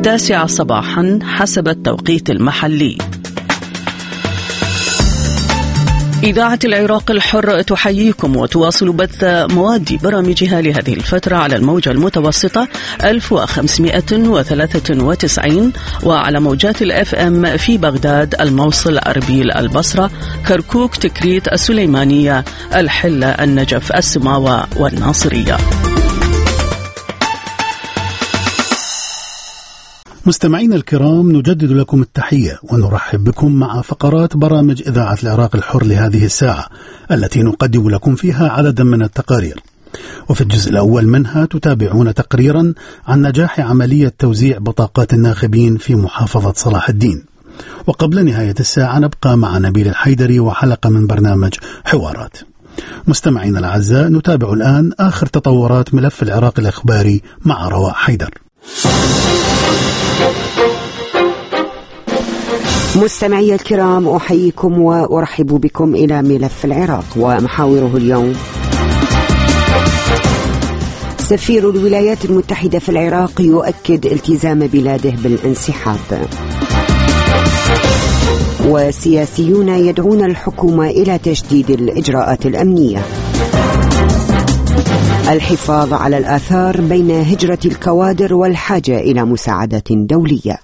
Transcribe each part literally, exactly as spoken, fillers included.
التاسعة صباحا حسب التوقيت المحلي. إذاعة العراق الحر تحييكم وتواصل بث مواد برامجها لهذه الفترة على الموجة المتوسطة ألف وخمسمائة وثلاثة وتسعين وعلى موجات الأف أم في بغداد، الموصل، أربيل، البصرة، كركوك، تكريت، السليمانية، الحلة، النجف، السماوة والناصرية. مستمعين الكرام، نجدد لكم التحية ونرحب بكم مع فقرات برامج إذاعة العراق الحر لهذه الساعة التي نقدم لكم فيها عددا من التقارير. وفي الجزء الأول منها تتابعون تقريرا عن نجاح عملية توزيع بطاقات الناخبين في محافظة صلاح الدين. وقبل نهاية الساعة نبقى مع نبيل الحيدري وحلقة من برنامج حوارات. مستمعين الأعزاء، نتابع الآن آخر تطورات ملف العراق الإخباري مع رواء حيدر. مستمعي الكرام، أحييكم وأرحب بكم إلى ملف العراق ومحاوره اليوم. سفير الولايات المتحدة في العراق يؤكد التزام بلاده بالانسحاب. وسياسيون يدعون الحكومة إلى تشديد الإجراءات الأمنية. الحفاظ على الآثار بين هجرة الكوادر والحاجة إلى مساعدة دولية.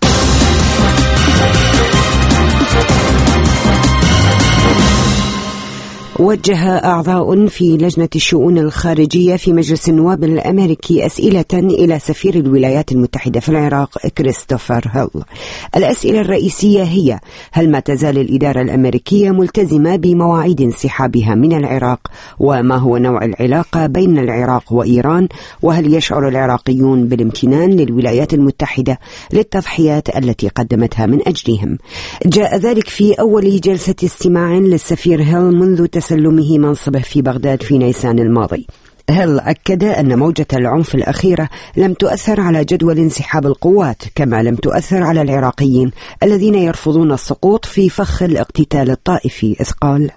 وجه أعضاء في لجنة الشؤون الخارجية في مجلس النواب الأمريكي أسئلة إلى سفير الولايات المتحدة في العراق كريستوفر هيل. الأسئلة الرئيسية هي: هل ما تزال الإدارة الأمريكية ملتزمة بمواعيد انسحابها من العراق؟ وما هو نوع العلاقة بين العراق وإيران؟ وهل يشعر العراقيون بالامتنان للولايات المتحدة للتضحيات التي قدمتها من أجلهم؟ جاء ذلك في أول جلسة استماع للسفير هيل منذ تسلمه منصبه في بغداد في نيسان الماضي. هيل أكد أن موجة العنف الأخيرة لم تؤثر على جدول انسحاب القوات، كما لم تؤثر على العراقيين الذين يرفضون السقوط في فخ الاقتتال الطائفي، إذ قال: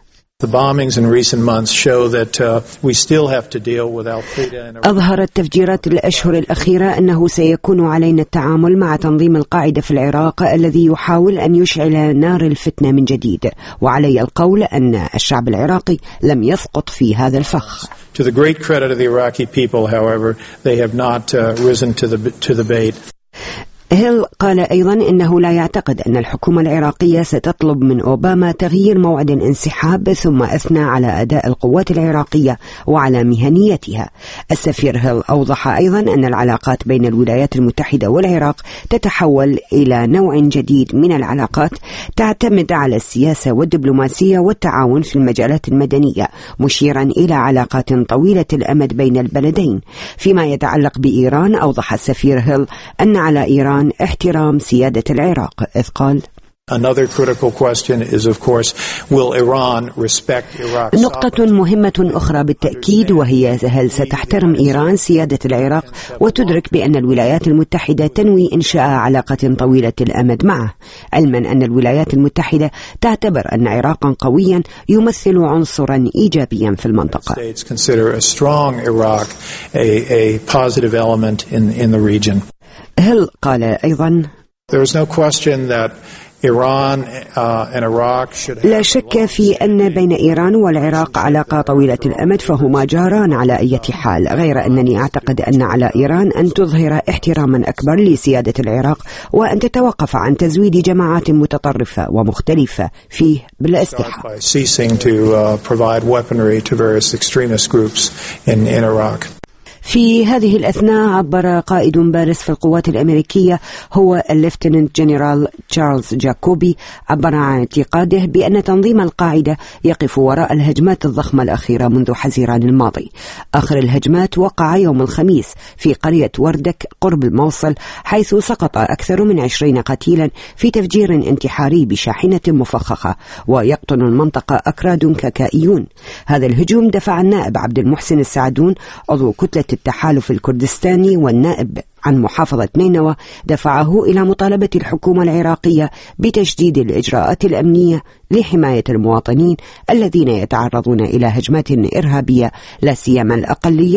أظهرت تفجيرات الأشهر الأخيرة أنه سيكون علينا التعامل مع تنظيم القاعدة في العراق الذي يحاول أن يشعل نار الفتنة من جديد، وعلي القول أن الشعب العراقي لم يسقط في هذا الفخ. To the great credit of the Iraqi people, however, they have not uh, risen to the to the bait. هيل قال أيضا إنه لا يعتقد أن الحكومة العراقية ستطلب من أوباما تغيير موعد الانسحاب، ثم أثنى على أداء القوات العراقية وعلى مهنيتها. السفير هيل أوضح أيضا أن العلاقات بين الولايات المتحدة والعراق تتحول إلى نوع جديد من العلاقات تعتمد على السياسة والدبلوماسية والتعاون في المجالات المدنية، مشيرا إلى علاقات طويلة الأمد بين البلدين. فيما يتعلق بإيران، أوضح السفير هيل أن على إيران احترام سيادة العراق، إذ قال: Another critical question is, of course, will Iran respect Iraq's نقطة مهمة أخرى بالتأكيد وهي: هل ستحترم إيران سيادة العراق وتدرك بأن الولايات المتحدة تنوي إنشاء علاقة طويلة الأمد معه، علما أن الولايات المتحدة تعتبر أن عراقا قويا يمثل عنصرا إيجابيا في المنطقة. هل قال أيضا: لا شك في أن بين إيران والعراق علاقة طويلة الأمد، فهما جاران على أي حال، غير أنني أعتقد أن على إيران أن تظهر احتراما أكبر لسيادة العراق وأن تتوقف عن تزويد جماعات متطرفة ومختلفة فيه بالأسلحة. في هذه الأثناء عبر قائد بارز في القوات الأمريكية هو الليفتننت جنرال تشارلز جاكوبي، عبر عن اعتقاده بأن تنظيم القاعدة يقف وراء الهجمات الضخمة الأخيرة منذ حزيران الماضي. آخر الهجمات وقع يوم الخميس في قرية وردك قرب الموصل، حيث سقط أكثر من عشرين قتيلا في تفجير انتحاري بشاحنة مفخخة، ويقطن المنطقة أكراد كاكائيون. هذا الهجوم دفع النائب عبد المحسن السعدون عضو كتلة التحالف الكردستاني والنائب عن محافظة نينوى دفعه إلى مطالبة الحكومة العراقية بتشديد الإجراءات الأمنية لحماية المواطنين الذين يتعرضون إلى هجمات إرهابية، لا سيما الأقليات.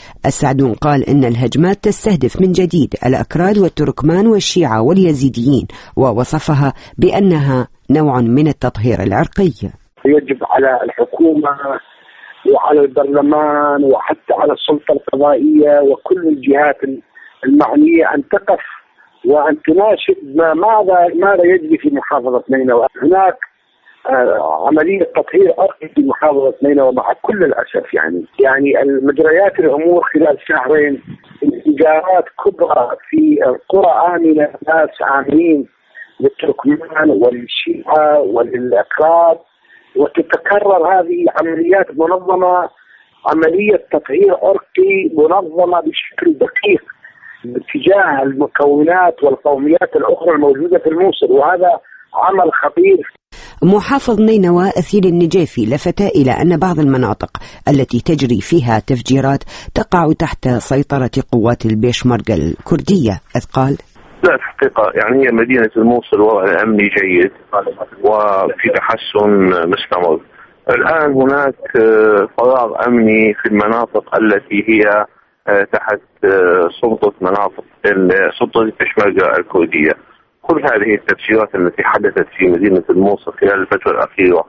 السعدون قال إن الهجمات تستهدف من جديد الأكراد والتركمان والشيعة واليزيديين، ووصفها بأنها نوع من التطهير العرقي. يجب على الحكومة وعلى البرلمان وحتى على السلطة القضائية وكل الجهات المعنية أن تقف وأن تناشد ماذا ماذا يجري في محافظة نينوى. هناك عملية تطهير عرقي في محافظة نينوى مع كل الأسف. يعني يعني المجريات الأمور خلال شهرين انفجارات كبرى في قرى آمنة، ناس آمنين للتركمان وللشيعة وللأكراد، وتتكرر هذه عمليات منظمة، عملية تطهير عرقي منظمة بشكل دقيق باتجاه المكونات والقوميات الأخرى الموجودة في الموصل، وهذا عمل خطير. محافظ نينوى أثيل النجافي لفت إلى أن بعض المناطق التي تجري فيها تفجيرات تقع تحت سيطرة قوات البيشمركة الكردية، إذ قال: لا الحقيقة يعني هي مدينة الموصل وضع أمني جيد وفي تحسن مستمر. الآن هناك فراغ أمني في المناطق التي هي تحت سلطة مناطق سلطة البيشمركة الكردية. كل هذه التفجيرات التي حدثت في مدينة الموصل خلال الفترة الأخيرة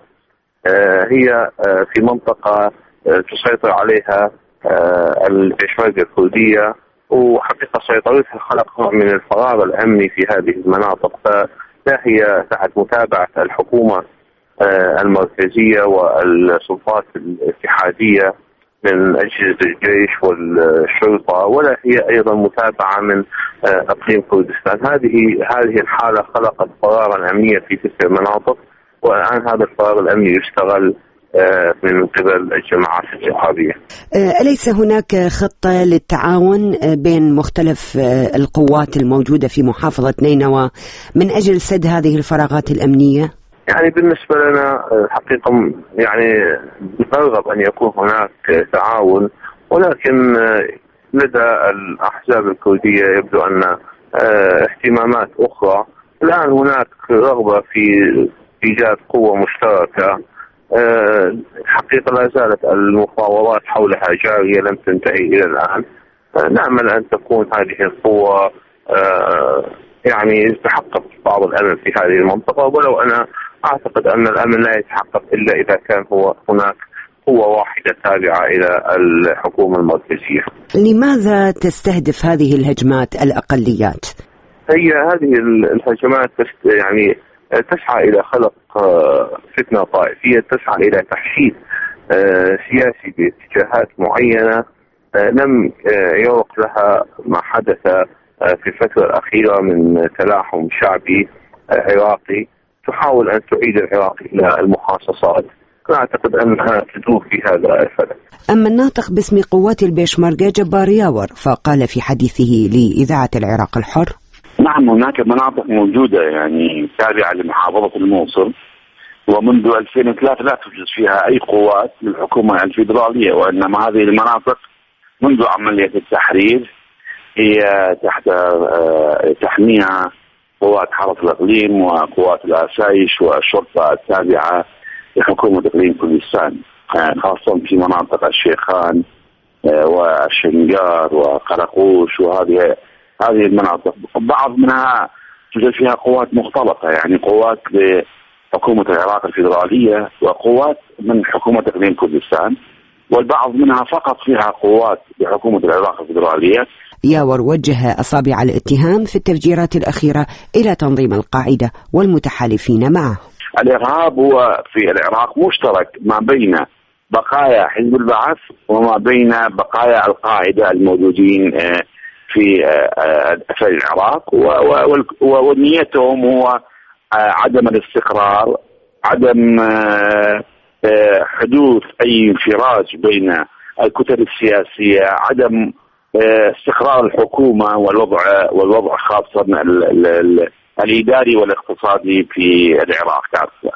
هي في منطقة تسيطر عليها البيشمركة الكردية، وحقيقة سيطرتها خلق نوع من الفراغ الأمني في هذه المناطق، فلا هي تحت متابعة الحكومة المركزية والسلطات الاتحادية من أجهزة الجيش والشرطة، ولا هي أيضا متابعة من أقليم كردستان. هذه هذه الحالة خلقت فراغا أمنيا في تلك المناطق، والآن هذا الفراغ الأمني يشتغل من قبل الجماعات الإرهابية. أليس هناك خطة للتعاون بين مختلف القوات الموجودة في محافظة نينوى من أجل سد هذه الفراغات الأمنية؟ يعني بالنسبة لنا حقيقة يعني نرغب أن يكون هناك تعاون، ولكن لدى الأحزاب الكردية يبدو أن اهتمامات أخرى. الآن هناك رغبة في إيجاد قوة مشتركة. حقيقة لا زالت المفاوضات حولها جارية لم تنتهي إلى الآن. نأمل أن تكون هذه القوة يعني يتحقق بعض الأمن في هذه المنطقة، ولو أنا أعتقد أن الأمن لا يتحقق إلا إذا كان هو هناك قوة واحدة تابعة إلى الحكومة المركزية. لماذا تستهدف هذه الهجمات الأقليات؟ هي هذه الهجمات يعني تسعى إلى خلق فتنة طائفية، تسعى إلى تحشيد سياسي باتجاهات معينة لم يرق لها ما حدث في الفترة الأخيرة من تلاحم شعبي عراقي تحاول أن تعيد العراق إلى المخصصات. أعتقد أنها تدور في هذا الفلك. أما الناطق باسم قوات البيشمركة جبار ياور فقال في حديثه لإذاعة العراق الحر: نعم هناك مناطق موجودة يعني تابعة لمحافظة الموصل، ومنذ ألفين وثلاثة لا توجد فيها أي قوات للحكومة الفيدرالية، وإنما هذه المناطق منذ عملية التحرير هي تحت تحميها قوات حرس الإقليم وقوات الآسايش والشرطة التابعة لحكومة إقليم كردستان، خاصة في مناطق الشيخان والشنقار وقرقوش، وهذه هذه المناطق بعض منها توجد فيها قوات مختلطة، يعني قوات لحكومة العراق الفيدرالية وقوات من حكومة إقليم كردستان، والبعض منها فقط فيها قوات لحكومة العراق الفيدرالية. ياور وجه أصابع الاتهام في التفجيرات الأخيرة إلى تنظيم القاعدة والمتحالفين معه. الإرهاب هو في العراق مشترك ما بين بقايا حزب البعث وما بين بقايا القاعدة الموجودين في في العراق، ونيتهم هو عدم الاستقرار، عدم حدوث أي انفراج بين الكتل السياسية، عدم استقرار الحكومة والوضع والوضع خاصة الإداري والاقتصادي في العراق كافة.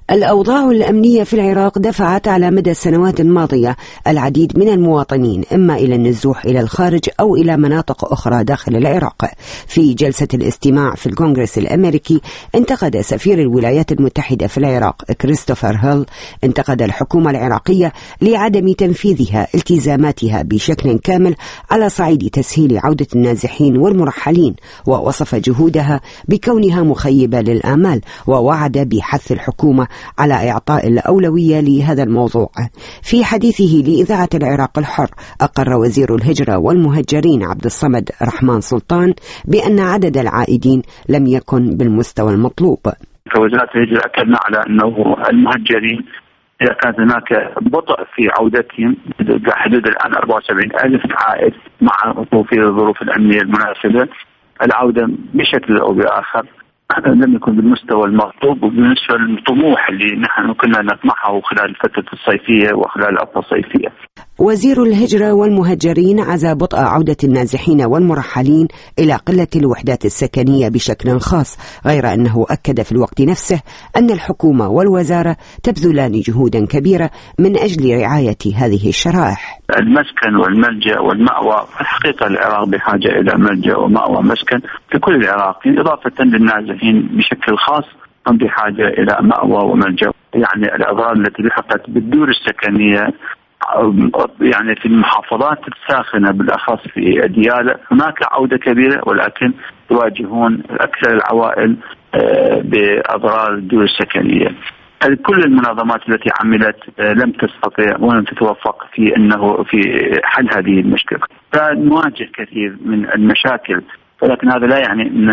الأوضاع الأمنية في العراق دفعت على مدى السنوات الماضية العديد من المواطنين إما إلى النزوح إلى الخارج أو إلى مناطق أخرى داخل العراق. في جلسة الاستماع في الكونغرس الأمريكي انتقد سفير الولايات المتحدة في العراق كريستوفر هيل انتقد الحكومة العراقية لعدم تنفيذها التزاماتها بشكل كامل على صعيد تسهيل عودة النازحين والمرحلين، ووصف جهودها بكونها مخيبة للآمال، ووعد بحث الحكومة على إعطاء الأولوية لهذا الموضوع. في حديثه لإذاعة العراق الحر أقر وزير الهجرة والمهجرين عبد الصمد رحمن سلطان بأن عدد العائدين لم يكن بالمستوى المطلوب. كوزارة الهجرة أكدنا على أنه المهجرين إذا كانت هناك بطء في عودتهم حدود الآن أربعة وسبعين ألف عائد مع توفير الظروف الأمنية المناسبة، العودة بشكل أو بآخر لم يكن بالمستوى المطلوب وبالنسبة للطموح اللي نحن كنا نطمحه خلال الفترة الصيفية وخلال العطلة الصيفية. وزير الهجرة والمهجرين عزى بطء عودة النازحين والمرحلين إلى قلة الوحدات السكنية بشكل خاص، غير أنه أكد في الوقت نفسه أن الحكومة والوزارة تبذلان جهودا كبيرة من أجل رعاية هذه الشرائح. المسكن والملجأ والمأوى، الحقيقة العراق بحاجة إلى ملجأ ومأوى مسكن لكل العراقيين، إضافة للنازحين بشكل خاص هم بحاجة إلى مأوى وملجأ. يعني الأضرار التي لحقت بالدور السكنية يعني في المحافظات الساخنة بالأخص في ديالى هناك عودة كبيرة، ولكن يواجهون أكثر العوائل بأضرار الدور السكنية. كل المنظمات التي عملت لم تستطيع ولم تتوفق في أنه في حل هذه المشكلة، فنواجه كثير من المشاكل، ولكن هذا لا يعني أن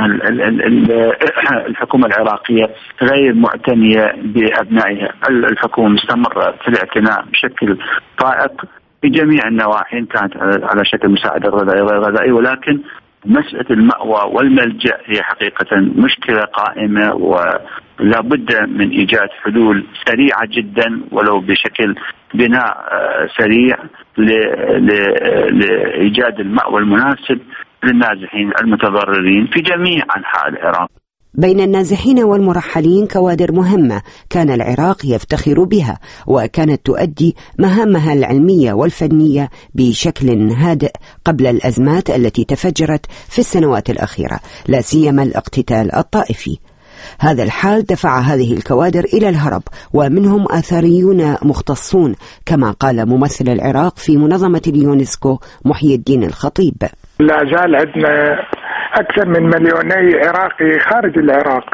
الحكومة العراقية غير معتنية بأبنائها. الحكومة مستمرة في الاعتناء بشكل طائق بجميع النواحي، إن كانت على شكل مساعدة غذائية وغير غذائية، ولكن مسألة المأوى والملجأ هي حقيقة مشكلة قائمة ولا بد من إيجاد حلول سريعة جدا ولو بشكل بناء سريع لإيجاد المأوى المناسب للنازحين المتضررين في جميع أنحاء العراق. بين النازحين والمرحلين كوادر مهمة كان العراق يفتخر بها، وكانت تؤدي مهامها العلمية والفنية بشكل هادئ قبل الأزمات التي تفجرت في السنوات الأخيرة، لا سيما الاقتتال الطائفي. هذا الحال دفع هذه الكوادر إلى الهرب، ومنهم آثاريون مختصون كما قال ممثل العراق في منظمة اليونسكو محي الدين الخطيب. لا زال عندنا أكثر من مليوني عراقي خارج العراق،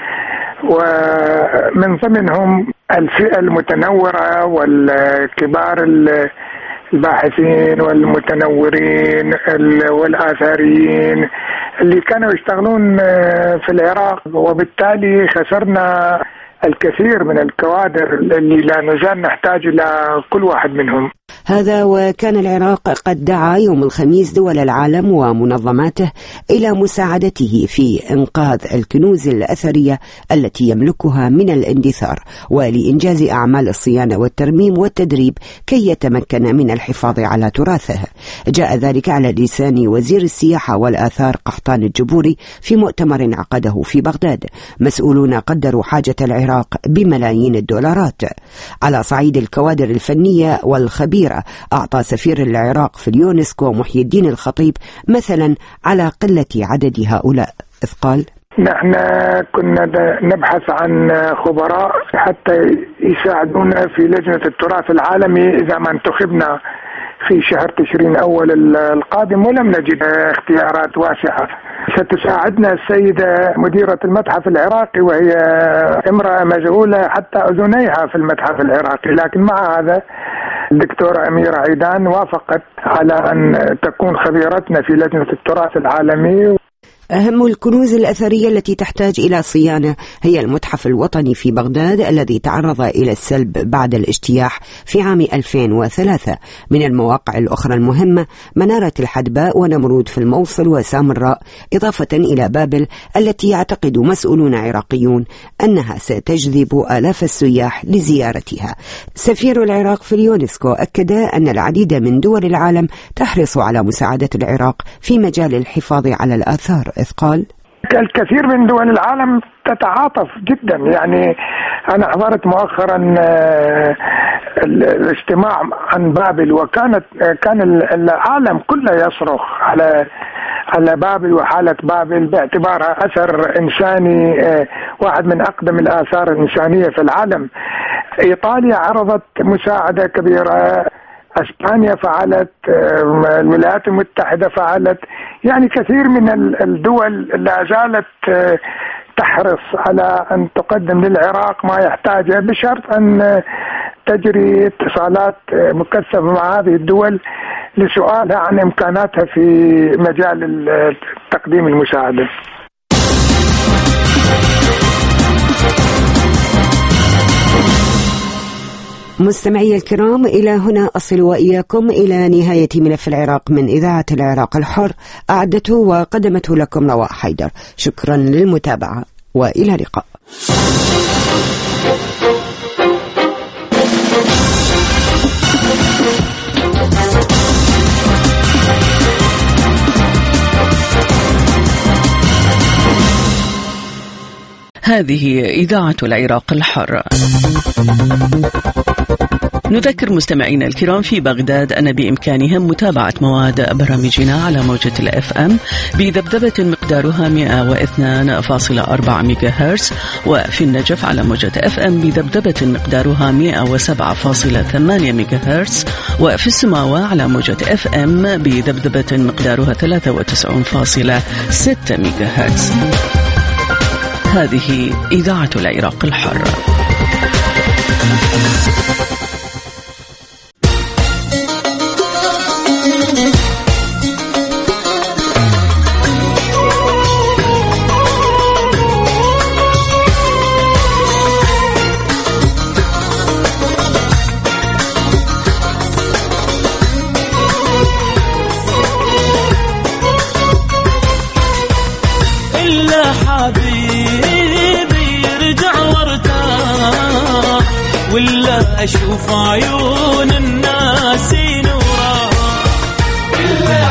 ومن ضمنهم الفئة المتنورة والكبار الباحثين والمتنورين والآثاريين اللي كانوا يشتغلون في العراق، وبالتالي خسرنا الكثير من الكوادر اللي لا نزال نحتاج إلى كل واحد منهم. هذا وكان العراق قد دعا يوم الخميس دول العالم ومنظماته إلى مساعدته في إنقاذ الكنوز الأثرية التي يملكها من الاندثار، ولإنجاز أعمال الصيانة والترميم والتدريب كي يتمكن من الحفاظ على تراثه. جاء ذلك على لسان وزير السياحة والآثار قحطان الجبوري في مؤتمر عقده في بغداد. مسؤولون قدروا حاجة العراق بملايين الدولارات. على صعيد الكوادر الفنية والخبيرة أعطى سفير العراق في اليونسكو محي الدين الخطيب مثلا على قلة عدد هؤلاء، إذ قال: نحن كنا نبحث عن خبراء حتى يساعدونا في لجنة التراث العالمي إذا ما انتخبنا في شهر تشرين أول القادم، ولم نجد اختيارات واسعة. ستساعدنا السيدة مديرة المتحف العراقي، وهي امرأة مجهولة حتى أذنيها في المتحف العراقي، لكن مع هذا الدكتورة أميرة عيدان وافقت على أن تكون خبيرتنا في لجنة التراث العالمي. أهم الكنوز الأثرية التي تحتاج إلى صيانة هي المتحف الوطني في بغداد الذي تعرض إلى السلب بعد الاجتياح في عام ألفين وثلاثة. من المواقع الأخرى المهمة منارة الحدباء ونمرود في الموصل وسامراء، إضافة إلى بابل التي يعتقد مسؤولون عراقيون أنها ستجذب آلاف السياح لزيارتها. سفير العراق في اليونسكو أكد أن العديد من دول العالم تحرص على مساعدة العراق في مجال الحفاظ على الآثار، إذ قال: الكثير من دول العالم تتعاطف جدا. يعني أنا حضرت مؤخرا الاجتماع عن بابل، وكانت كان العالم كله يصرخ على على بابل وحالة بابل باعتبارها أثر إنساني، واحد من أقدم الآثار الإنسانية في العالم. إيطاليا عرضت مساعدة كبيرة، اسبانيا فعلت، الولايات المتحدة فعلت، يعني كثير من الدول لا زالت تحرص على أن تقدم للعراق ما يحتاجه، بشرط أن تجري اتصالات مكثفة مع هذه الدول لسؤالها عن إمكاناتها في مجال تقديم المساعدة. مستمعي الكرام، إلى هنا أصل وإياكم إلى نهاية ملف العراق من إذاعة العراق الحر، أعدته وقدمته لكم رواء حيدر. شكرا للمتابعة وإلى اللقاء. هذه إذاعة العراق الحر. نذكر مستمعينا الكرام في بغداد أن بإمكانهم متابعة مواد برامجنا على موجة الأف أم بذبذبة مقدارها مئة واثنين فاصلة أربعة ميجا هرتز، وفي النجف على موجة أف أم بذبذبة مقدارها مئة وسبعة فاصلة ثمانية ميجا هرتز، وفي السماوة على موجة أف أم بذبذبة مقدارها ثلاثة وتسعين فاصلة ستة ميجا هرتز. هذه إذاعة العراق الحر. ولا أشوف عيون الناس نورا، إلا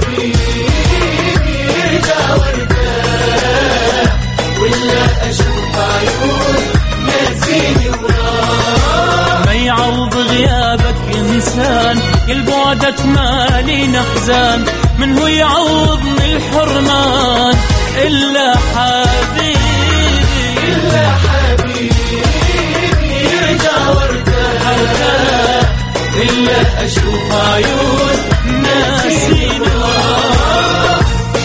حبيبي يرجع وردة، ولا أشوف عيون ناس نورا. ما يعوض غيابك إنسان، البعدك مالي نحزان، من هو يعوضني الحرمان إلا حبيبي، إلا حبيبي إلا أشوف عيون ناسي نورا.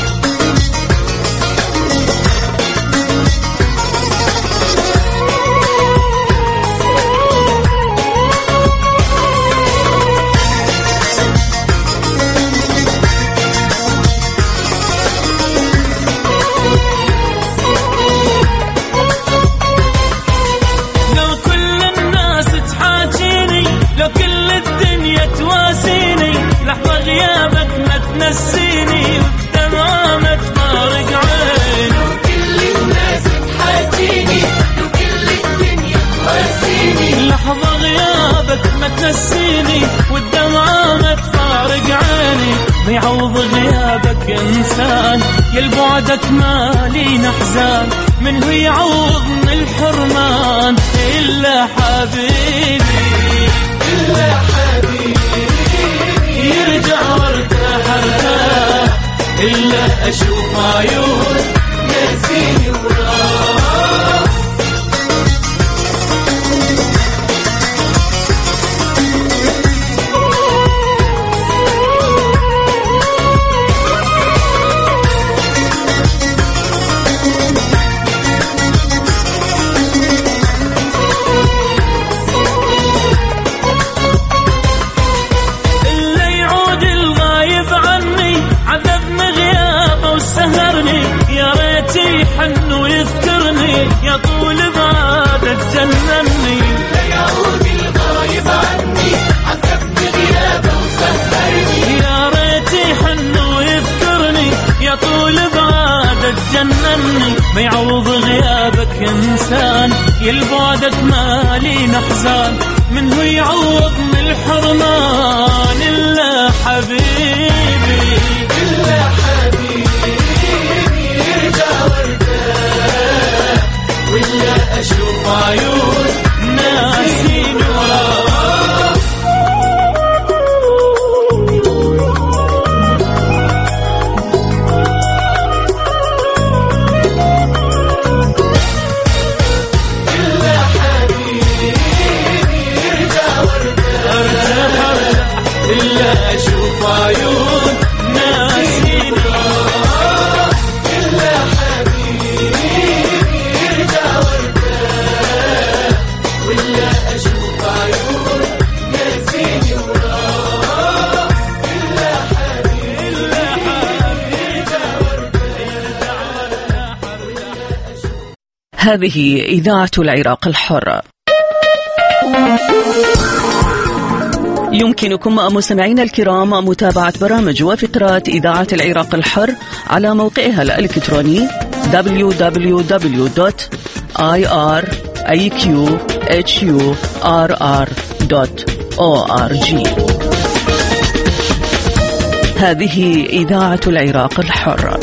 نسيني والدمعة ما تفارق عيني، وكل الناس تحاجيني، وكل الدنيا تواسيني. لحظة غيابك ما تنسيني والدمعة ما تفارق عيني. ما يعوض غيابك إنسان، يلبعدك مالي نحزان، من هو يعوضني الحرمان إلا حبيبي، إلا حبيبي يرجع وارتاح ارتاح، إلا أشوف عيون ناسيني وراح. حن ويذكرني يا طول بعد تجنني، لا يعود الغايب عني عذبني غيابه وسهرني. يا ريتي حن ويذكرني يا طول بعد تجنني. ما يعوض غيابك إنسان، يلبعدك مالي نحزان، من هو يعوضني الحرمان إلا حبيبي، إلا حبيبي يرجع هذه إذاعة العراق الحر. يمكنكم مستمعينا الكرام متابعة برامج وفقرات إذاعة العراق الحر على موقعها الإلكتروني دبليو دبليو دبليو دوت آي آر إيه كيو إتش يو آر آر دوت أو آر جي. هذه إذاعة العراق الحر.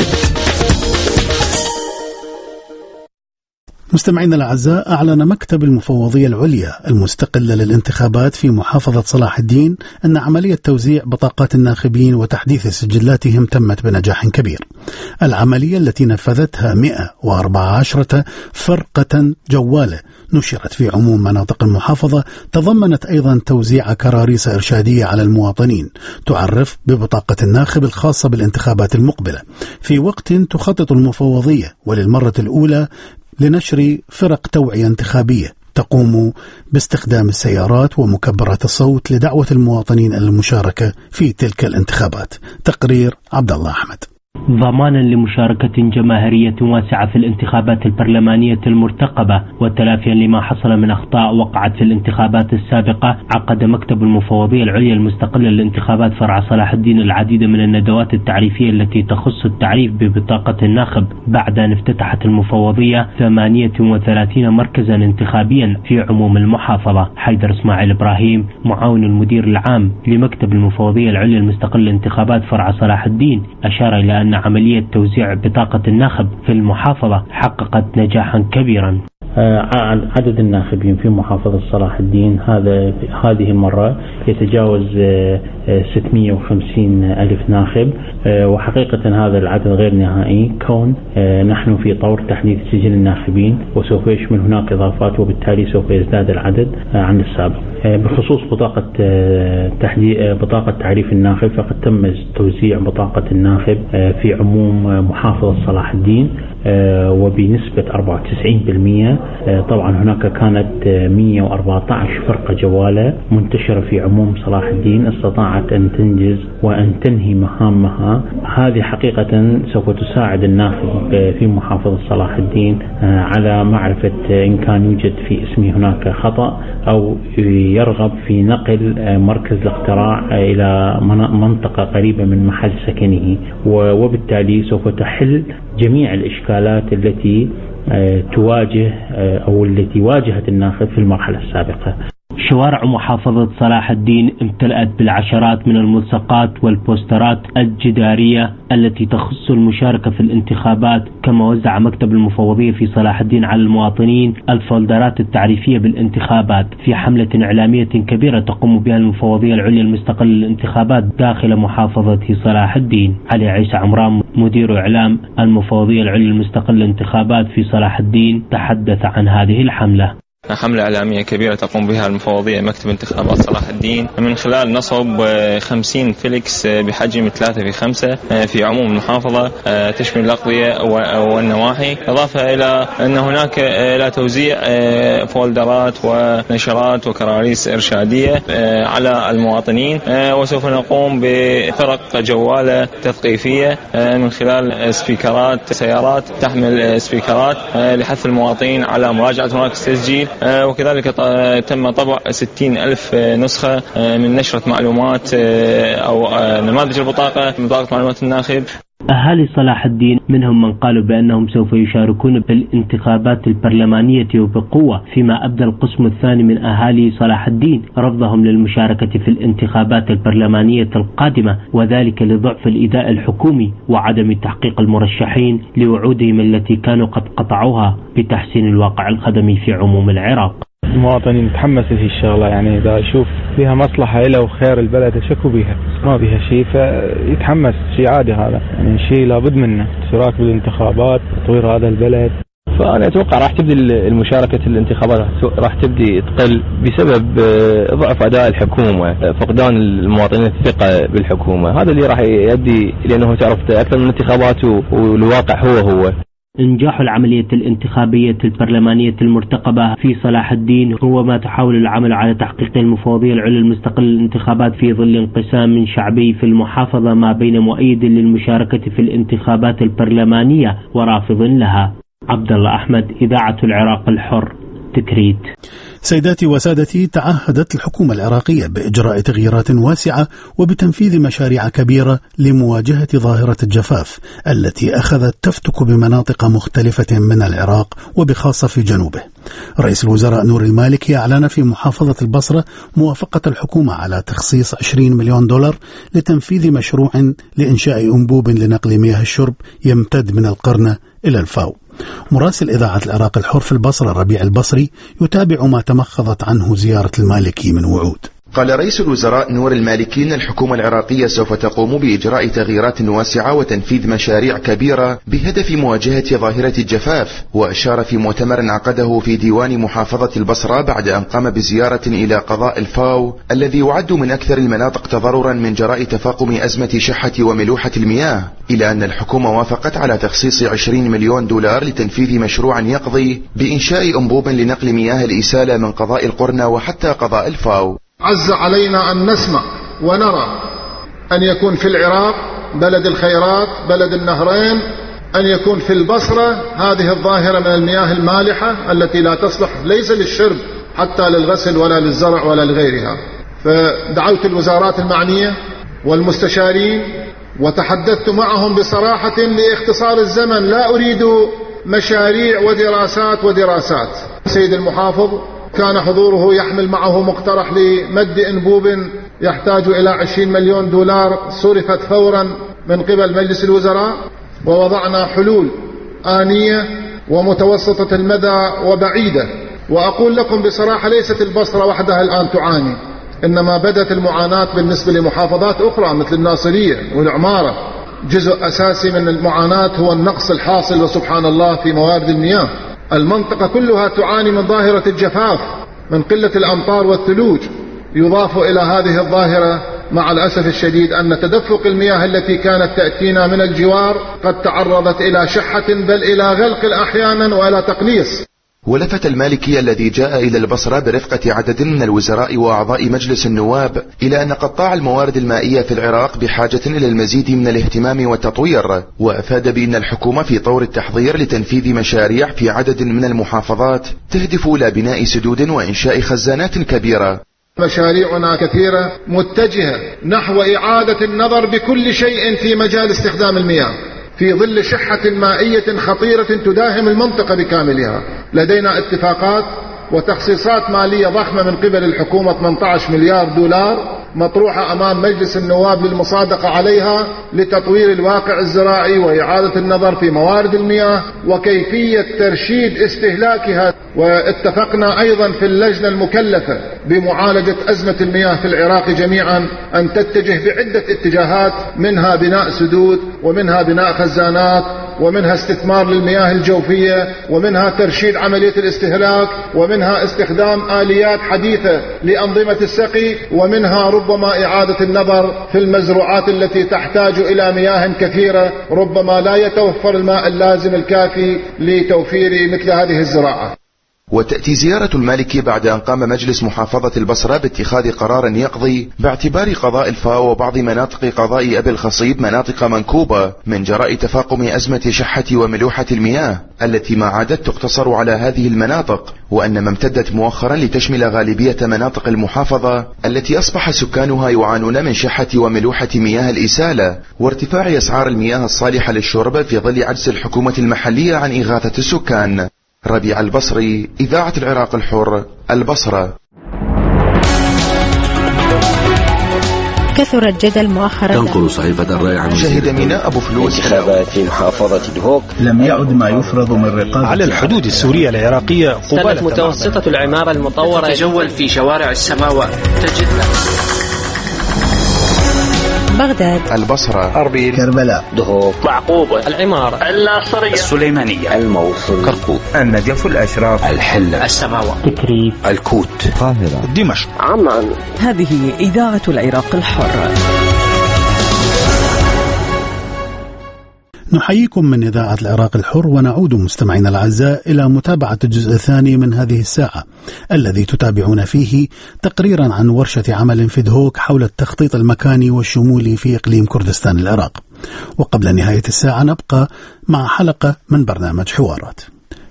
مستمعينا الأعزاء، أعلن مكتب المفوضية العليا المستقلة للانتخابات في محافظة صلاح الدين أن عملية توزيع بطاقات الناخبين وتحديث سجلاتهم تمت بنجاح كبير. العملية التي نفذتها مئة وأربعة عشر فرقة جوالة نشرت في عموم مناطق المحافظة تضمنت أيضا توزيع كراريس إرشادية على المواطنين تعرف ببطاقة الناخب الخاصة بالانتخابات المقبلة، في وقت تخطط المفوضية وللمرة الأولى لنشر فرق توعية انتخابية تقوم باستخدام السيارات ومكبرات الصوت لدعوة المواطنين إلى المشاركة في تلك الانتخابات. تقرير عبد الله أحمد. ضمانا لمشاركة جماهيرية واسعة في الانتخابات البرلمانية المرتقبة وتلافيا لما حصل من أخطاء وقعت في الانتخابات السابقة، عقد مكتب المفوضية العليا المستقلة للانتخابات فرع صلاح الدين العديد من الندوات التعريفية التي تخص التعريف ببطاقة الناخب بعد أن افتتحت المفوضية ثمانية وثلاثين مركزا انتخابيا في عموم المحافظة. حيدر اسماعيل إبراهيم معاون المدير العام لمكتب المفوضية العليا المستقلة للانتخابات فرع صلاح الدين أشار إلى أن عملية توزيع بطاقة الناخب في المحافظة حققت نجاحا كبيرا. عدد الناخبين في محافظة صلاح الدين هذا هذه المرة يتجاوز ستمئة وخمسين ألف ناخب، وحقيقة هذا العدد غير نهائي كون نحن في طور تحديث سجل الناخبين وسوف يشمل هناك إضافات وبالتالي سوف يزداد العدد عن السابق. بخصوص بطاقة تحديد بطاقة تعريف الناخب فقد تم توزيع بطاقة الناخب في عموم محافظة صلاح الدين وبنسبة أربعة وتسعين بالمئة. طبعا هناك كانت مئة وأربعة عشر فرقة جوالة منتشرة في عموم صلاح الدين استطاعت أن تنجز وأن تنهي مهامها. هذه حقيقة سوف تساعد الناخب في محافظة صلاح الدين على معرفة إن كان يوجد في اسمه هناك خطأ أو يرغب في نقل مركز الاقتراع إلى منطقة قريبة من محل سكنه، وبالتالي سوف تحل جميع الإشكالات التي تواجه أو التي واجهت الناخب في المرحلة السابقة. شوارع محافظة صلاح الدين امتلأت بالعشرات من الملصقات والبوسترات الجدارية التي تخص المشاركة في الانتخابات، كما وزع مكتب المفوضية في صلاح الدين على المواطنين الفولدرات التعريفية بالانتخابات في حملة إعلامية كبيرة تقوم بها المفوضية العليا المستقلة للانتخابات داخل محافظة صلاح الدين. علي عيسى عمران مدير إعلام المفوضية العليا المستقلة للانتخابات في صلاح الدين تحدث عن هذه الحملة. حملة إعلامية كبيرة تقوم بها المفوضية مكتب انتخابات صلاح الدين من خلال نصب خمسين فليكس بحجم ثلاثة في خمسة في عموم المحافظة تشمل الأقضية والنواحي، إضافة إلى أن هناك لا توزيع فولدرات ونشرات وكراريس إرشادية على المواطنين، وسوف نقوم بفرق جوالة تثقيفية من خلال سبيكرات سيارات تحمل سبيكرات لحث المواطنين على مراجعة مراكز التسجيل، وكذلك تم طبع ستين ألف نسخة من نشرة معلومات أو نماذج البطاقة بطاقة معلومات الناخب. أهالي صلاح الدين منهم من قالوا بأنهم سوف يشاركون بالانتخابات البرلمانية وبقوة، فيما أبدى القسم الثاني من أهالي صلاح الدين رفضهم للمشاركة في الانتخابات البرلمانية القادمة، وذلك لضعف الإداء الحكومي وعدم تحقيق المرشحين لوعودهم التي كانوا قد قطعوها بتحسين الواقع الخدمي في عموم العراق. المواطنين متحمس لهي الشغلة، يعني إذا يشوف فيها مصلحة له وخير البلد يشكو بها، ما بها شيء فيتحمس، شيء عادي هذا، يعني شيء لابد منه، اشتراك بالانتخابات، تطوير هذا البلد. فأنا أتوقع راح تبدي المشاركة في الانتخابات راح تبدي تقل بسبب ضعف أداء الحكومة، فقدان المواطنين الثقة بالحكومة، هذا اللي راح يؤدي لأنه تعرف أكثر من الانتخابات والواقع هو هو. إنجاح العملية الانتخابية البرلمانية المرتقبة في صلاح الدين هو ما تحاول العمل على تحقيق المفوضية العليا المستقلة للانتخابات في ظل انقسام شعبي في المحافظة ما بين مؤيد للمشاركة في الانتخابات البرلمانية ورافض لها. عبد الله أحمد، إذاعة العراق الحر، تكريت. سيداتي وسادتي، تعهدت الحكومة العراقية بإجراء تغييرات واسعة وبتنفيذ مشاريع كبيرة لمواجهة ظاهرة الجفاف التي أخذت تفتك بمناطق مختلفة من العراق وبخاصة في جنوبه. رئيس الوزراء نور المالكي أعلن في محافظة البصرة موافقة الحكومة على تخصيص عشرين مليون دولار لتنفيذ مشروع لإنشاء أنبوب لنقل مياه الشرب يمتد من القرنة إلى الفاو. مراسل إذاعة العراق الحر في البصرة ربيع البصري يتابع ما تمخضت عنه زيارة المالكي من وعود. قال رئيس الوزراء نور المالكي أن الحكومة العراقية سوف تقوم بإجراء تغييرات واسعة وتنفيذ مشاريع كبيرة بهدف مواجهة ظاهرة الجفاف. وأشار في مؤتمر عقده في ديوان محافظة البصرة بعد أن قام بزيارة إلى قضاء الفاو الذي يعد من أكثر المناطق تضررا من جراء تفاقم أزمة شحة وملوحة المياه، إلى أن الحكومة وافقت على تخصيص عشرين مليون دولار لتنفيذ مشروع يقضي بإنشاء أنبوب لنقل مياه الإسالة من قضاء القرنة وحتى قضاء الفاو. عز علينا أن نسمع ونرى أن يكون في العراق بلد الخيرات بلد النهرين، أن يكون في البصرة هذه الظاهرة من المياه المالحة التي لا تصلح ليس للشرب حتى للغسل ولا للزرع ولا لغيرها. فدعوت الوزارات المعنية والمستشارين وتحدثت معهم بصراحة لاختصار الزمن، لا أريد مشاريع ودراسات ودراسات. سيد المحافظ كان حضوره يحمل معه مقترح لمد أنبوب يحتاج إلى عشرين مليون دولار، صرفت فورا من قبل مجلس الوزراء، ووضعنا حلول آنية ومتوسطة المدى وبعيدة. وأقول لكم بصراحة ليست البصرة وحدها الآن تعاني، إنما بدت المعاناة بالنسبة لمحافظات أخرى مثل الناصرية والعمارة. جزء أساسي من المعاناة هو النقص الحاصل وسبحان الله في موارد المياه. المنطقة كلها تعاني من ظاهرة الجفاف من قلة الأمطار والثلوج، يضاف إلى هذه الظاهرة مع الأسف الشديد أن تدفق المياه التي كانت تأتينا من الجوار قد تعرضت إلى شحة بل إلى غلق أحيانا وإلى تقليص. ولفت المالكي الذي جاء إلى البصرة برفقة عدد من الوزراء وأعضاء مجلس النواب إلى أن قطاع الموارد المائية في العراق بحاجة إلى المزيد من الاهتمام والتطوير، وأفاد بأن الحكومة في طور التحضير لتنفيذ مشاريع في عدد من المحافظات تهدف إلى بناء سدود وإنشاء خزانات كبيرة. مشاريعنا كثيرة متجهة نحو إعادة النظر بكل شيء في مجال استخدام المياه في ظل شحة مائية خطيرة تداهم المنطقة بكاملها. لدينا اتفاقات وتخصيصات مالية ضخمة من قبل الحكومة ثمانية عشر مليار دولار مطروحة أمام مجلس النواب للمصادقة عليها لتطوير الواقع الزراعي وإعادة النظر في موارد المياه وكيفية ترشيد استهلاكها. واتفقنا أيضا في اللجنة المكلفة بمعالجة أزمة المياه في العراق جميعا أن تتجه بعدة اتجاهات، منها بناء سدود ومنها بناء خزانات ومنها استثمار للمياه الجوفية ومنها ترشيد عملية الاستهلاك ومنها استخدام آليات حديثة لأنظمة السقي ومنها ربما إعادة النظر في المزروعات التي تحتاج إلى مياه كثيرة ربما لا يتوفر الماء اللازم الكافي لتوفير مثل هذه الزراعة. وتأتي زيارة المالكي بعد أن قام مجلس محافظة البصرة باتخاذ قرار يقضي باعتبار قضاء الفاو وبعض مناطق قضاء أبي الخصيب مناطق منكوبة من جراء تفاقم أزمة شحة وملوحة المياه التي ما عادت تقتصر على هذه المناطق، وأنما امتدت مؤخرا لتشمل غالبية مناطق المحافظة التي أصبح سكانها يعانون من شحة وملوحة مياه الإسالة وارتفاع أسعار المياه الصالحة للشرب في ظل عجز الحكومة المحلية عن إغاثة السكان. ربيع البصري، إذاعة العراق الحر، البصرة. كثر الجدل مؤخرا. تنقل صحيفة الرأي عن شهد ميناء أبو فلوس انتخابات في محافظة دهوك. لم يعد ما يفرض من رقابة على الحدود السورية العراقية. كانت متوسطة العمارة المطورة تتجول في شوارع السماوات تجد بغداد، البصرة، أربيل، كربلاء، دهوك، معقوبة، العمارة، الناصرية، السليمانية، الموصل، كركوك، النجف، الأشراف، الحلة، السماوة، تكريت، الكوت، القاهرة، دمشق، عمان. هذه إذاعة العراق الحر. نحييكم من إذاعة العراق الحر ونعود مستمعينا الأعزاء إلى متابعة الجزء الثاني من هذه الساعة الذي تتابعون فيه تقريرا عن ورشة عمل في دهوك حول التخطيط المكاني والشمولي في إقليم كردستان العراق. وقبل نهاية الساعة نبقى مع حلقة من برنامج حوارات.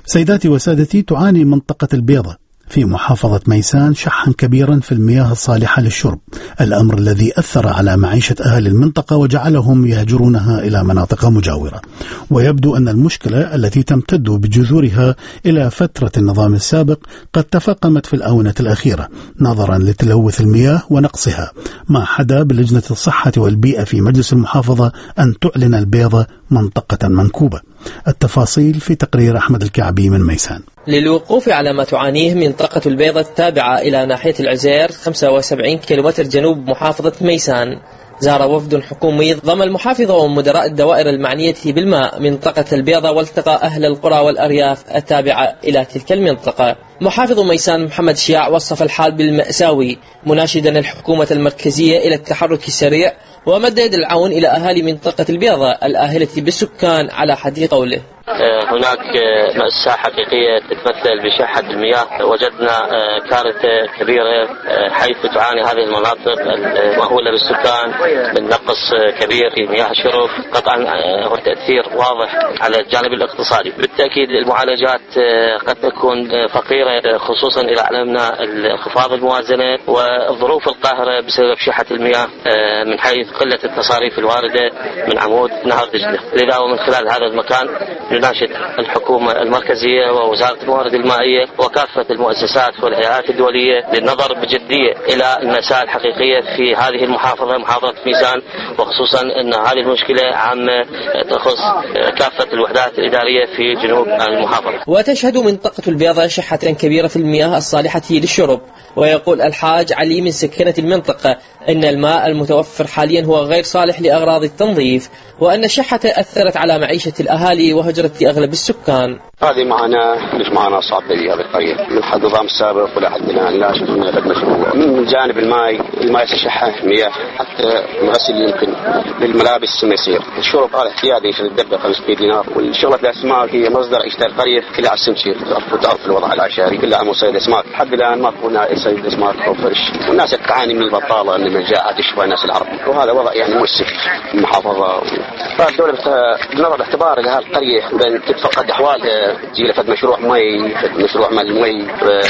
سيداتي وسادتي، تعاني منطقة البيضة في محافظة ميسان شحا كبيرا في المياه الصالحة للشرب، الأمر الذي أثر على معيشة أهل المنطقة وجعلهم يهجرونها إلى مناطق مجاورة. ويبدو أن المشكلة التي تمتد بجذورها إلى فترة النظام السابق قد تفاقمت في الآونة الأخيرة نظرا لتلوث المياه ونقصها، ما حدا بلجنة الصحة والبيئة في مجلس المحافظة أن تعلن البيضة منطقة منكوبة. التفاصيل في تقرير أحمد الكعبي من ميسان. للوقوف على ما تعانيه منطقة البيضة التابعة إلى ناحية العزير خمسة وسبعين كيلومتر جنوب محافظة ميسان، زار وفد حكومي ضم المحافظة ومدراء الدوائر المعنية بالماء منطقة البيضة والتقى أهل القرى والأرياف التابعة إلى تلك المنطقة. محافظ ميسان محمد شياع وصف الحال بالمأساوي، مناشدا الحكومة المركزية إلى التحرك السريع ومد يد العون إلى أهالي منطقة البيضة الآهلة بالسكان على حد قوله. هناك مأساة حقيقية تتمثل بشحة المياه. وجدنا كارثة كبيرة حيث تعاني هذه المناطق المأهولة بالسكان من نقص كبير في مياه الشرب، قطعا هو تأثير واضح على الجانب الاقتصادي. بالتأكيد المعالجات قد تكون فقيرة، خصوصا إذا علمنا انخفاض الموازنة والظروف القاهرة بسبب شحة المياه من حيث قلة التصاريف الواردة من عمود نهر دجلة. لذا ومن خلال هذا المكان نناشد الحكومة المركزية ووزارة الموارد المائية وكافة المؤسسات والهيئات الدولية للنظر بجدية إلى المسائل الحقيقية في هذه المحافظة، محافظة ميسان، وخصوصا أن هذه المشكلة عامة تخص كافة الوحدات الإدارية في جنوب المحافظة. وتشهد منطقة البيضة شحة كبيرة في المياه الصالحة للشرب. ويقول الحاج علي من سكنة المنطقة أن الماء المتوفر حاليا هو غير صالح لأغراض التنظيف، وأن الشحة أثرت على معيشة الأهالي وهجرت أغلب السكان. هذه معنا مش معنا صعبة في هذه القرية من حد النظام السابق ولا حد الآن. لا شفنا قد مشروع من جانب الماء، الماء تشحه مياه حتى الغسل يمكن للملابس ما يصير. الشرب هذا احتياجي عشان الدبة خمسة دينار. والشغلة الأسماك هي مصدر عيشة القرية كلها على السمسير، تعرف الوضع العشائري كلها مصيد أسماك. لحد الآن ما كنا صيد أسماك أو فرش، والناس تعاني من البطالة إن من جاء تشبه الناس العرب، وهذا وضع يعني مؤسف المحافظة. فالدولة بنظر باعتبار لها القرية بأن تتفقد أحوالها، تجي لفد مشروع مي، فد مشروع مال المي،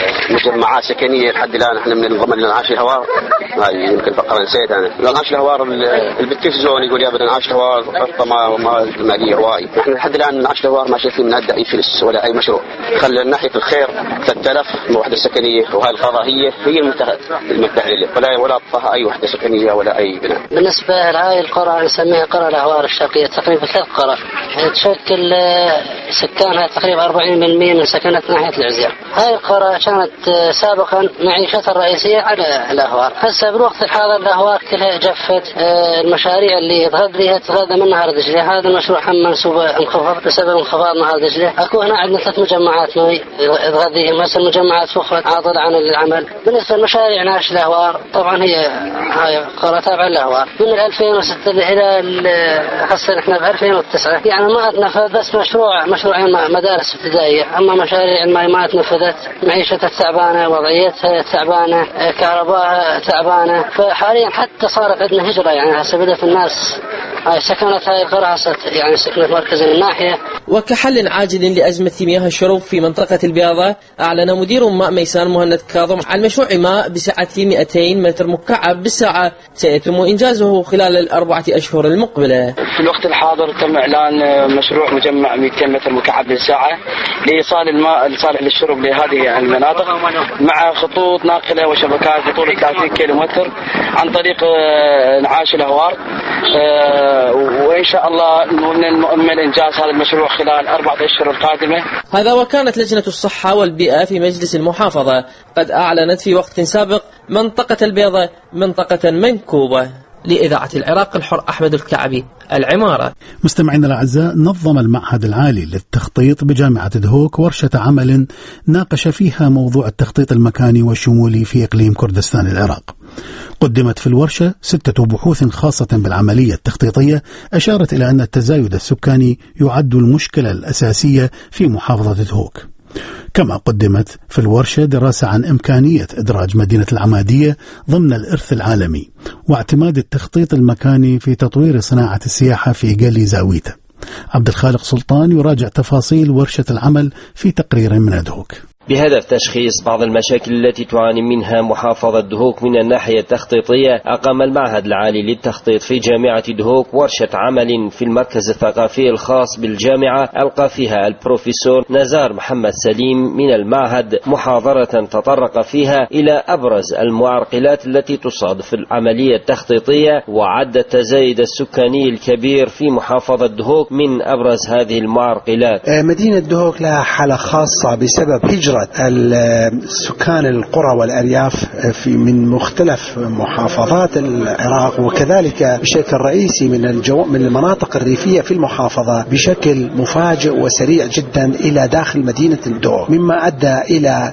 مجمعات سكنية. لحد الآن احنا من الضمن لنعاش الهوار، هاي يمكن فقرة نسيت أنا. لنعاش الهوار البتلفزيون يقول يا بدنا نعاش الهوار خطة ما ما مالية هواي. احنا لحد الآن نعاش الهوار ما شايفين نأدى أي فلس ولا أي مشروع. خلى ناحية الخير ثلاثة آلاف وحدة سكنية، وهاي القضاء هي المتهلة ولا ولا طفها أي وحدة سكنية ولا أي بناء. بالنسبة لهاي القرى نسميها قرى الأهوار الشرقية، تقريبا ثلاث قرى تشكل سكانها تقريبا أربعين بالمئة من سكنات ناحية العزير. هاي القرى كانت سابقا معيشتها الرئيسية على الأهوار. هسه بالوقت الحاضر الأهوار كلها جفت. المشاريع اللي تغذيها تغذى من نهر دجلة، هذا المشروع هم منسوب انخفاض بسبب انخفاض نهر دجلة. اكو هنا عندنا ثلاث مجمعات مي تغذيهم، هسه المجمعات فقط عاطلة عن العمل. بالنسبة لمشاريع نعاش الأهوار طبعا هي هاي قرى تابعة للأهوار من ألفين وستة إلى هسه احنا ب ألفين وتسعة، يعني ما اتنفذ بس مشروع مشروعين مدارس ابتدائية، اما مشاريع الماء ما اتنفذت. معيشتها تعبانة، وضعيتها تعبانة، كهرباء تعبانة. فحاليا حتى صارت عندنا هجرة، يعني هسه بدأت الناس هاي سكنت هاي القرى هسه يعني سكنت مركز الناحية. وكحل عاجل لأزمة مياه الشرب في منطقة البياضة، أعلن مدير ماء ميسان مهند كاظم عن مشروع ماء بسعة مئتين متر مكعب بالساعة سيتم إنجازه خلال الأربعة أشهر المقبلة. في الوقت الحاضر تم إعلان مشروع مجمع مئتين متر مكعب بالساعة لإيصال الماء الصالح للشرب لهذه المناطق، مع خطوط ناقلة وشبكات بطول ثلاثين كيلو متر عن طريق نعاش الأهوار. وإن شاء الله من المؤمل إنجاز هذا المشروع خلال أربعة أشهر القادمة. هذا وكانت لجنة الصحة والبيئة في مجلس المحافظة قد أعلنت في وقت سابق منطقة البيضة منطقة منكوبة. لإذاعة العراق الحر أحمد الكعبي، العمارة. مستمعينا الأعزاء، نظم المعهد العالي للتخطيط بجامعة دهوك ورشة عمل ناقش فيها موضوع التخطيط المكاني والشمولي في إقليم كردستان العراق. قدمت في الورشة ستة بحوث خاصة بالعملية التخطيطية أشارت إلى أن التزايد السكاني يعد المشكلة الأساسية في محافظة دهوك. كما قدمت في الورشة دراسة عن إمكانية إدراج مدينة العمادية ضمن الإرث العالمي واعتماد التخطيط المكاني في تطوير صناعة السياحة في قلي زاويته. عبد الخالق سلطان يراجع تفاصيل ورشة العمل في تقرير من أدهوك. بهدف تشخيص بعض المشاكل التي تعاني منها محافظة دهوك من الناحية التخطيطية، أقام المعهد العالي للتخطيط في جامعة دهوك ورشة عمل في المركز الثقافي الخاص بالجامعة، ألقى فيها البروفيسور نزار محمد سليم من المعهد محاضرة تطرق فيها إلى أبرز المعرقلات التي تصادف العملية التخطيطية، وعد التزايد السكاني الكبير في محافظة دهوك من أبرز هذه المعرقلات. مدينة دهوك لها حالة خاصة بسبب هجرة السكان القرى والأرياف في من مختلف محافظات العراق، وكذلك بشكل رئيسي من الجو من المناطق الريفية في المحافظة بشكل مفاجئ وسريع جدا إلى داخل مدينة دهوك، مما أدى إلى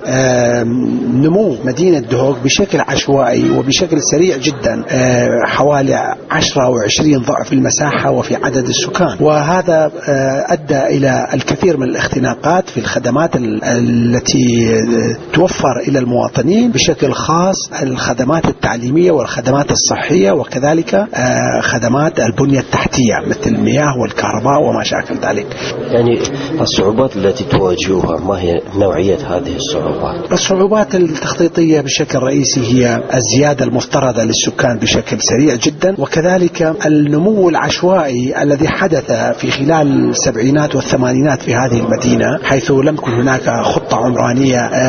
نمو مدينة دهوك بشكل عشوائي وبشكل سريع جدا، حوالي عشرة أو عشرين ضعف المساحة وفي عدد السكان، وهذا أدى إلى الكثير من الاختناقات في الخدمات التي توفر إلى المواطنين، بشكل خاص الخدمات التعليمية والخدمات الصحية، وكذلك خدمات البنية التحتية مثل المياه والكهرباء وما شاكل ذلك. يعني الصعوبات التي تواجهها ما هي نوعية هذه الصعوبات؟ الصعوبات التخطيطية بشكل رئيسي هي الزيادة المفترضة للسكان بشكل سريع جدا، وكذلك النمو العشوائي الذي حدث في خلال السبعينات والثمانينات في هذه المدينة، حيث لم يكن هناك خطة عمرانية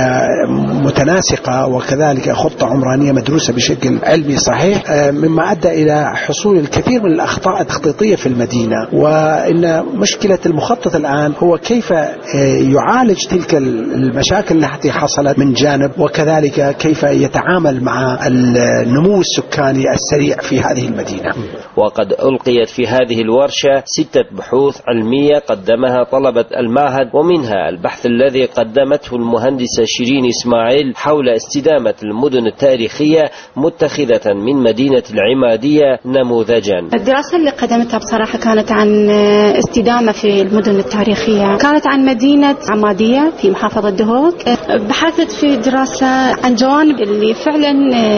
متناسقة وكذلك خطة عمرانية مدروسة بشكل علمي صحيح، مما أدى إلى حصول الكثير من الأخطاء التخطيطية في المدينة. وإن مشكلة المخطط الآن هو كيف يعالج تلك المشاكل التي حصلت من جانب، وكذلك كيف يتعامل مع النمو السكاني السريع في هذه المدينة. وقد ألقيت في هذه الورشة ستة بحوث علمية قدمها طلبة المعهد، ومنها البحث الذي قدمته المهندسة شيرين إسماعيل حول استدامة المدن التاريخية متخذة من مدينة العمادية نموذجا. الدراسة اللي قدمتها بصراحة كانت عن استدامة في المدن التاريخية، كانت عن مدينة عمادية في محافظة دهوك. بحثت في دراسة عن جوانب اللي فعلا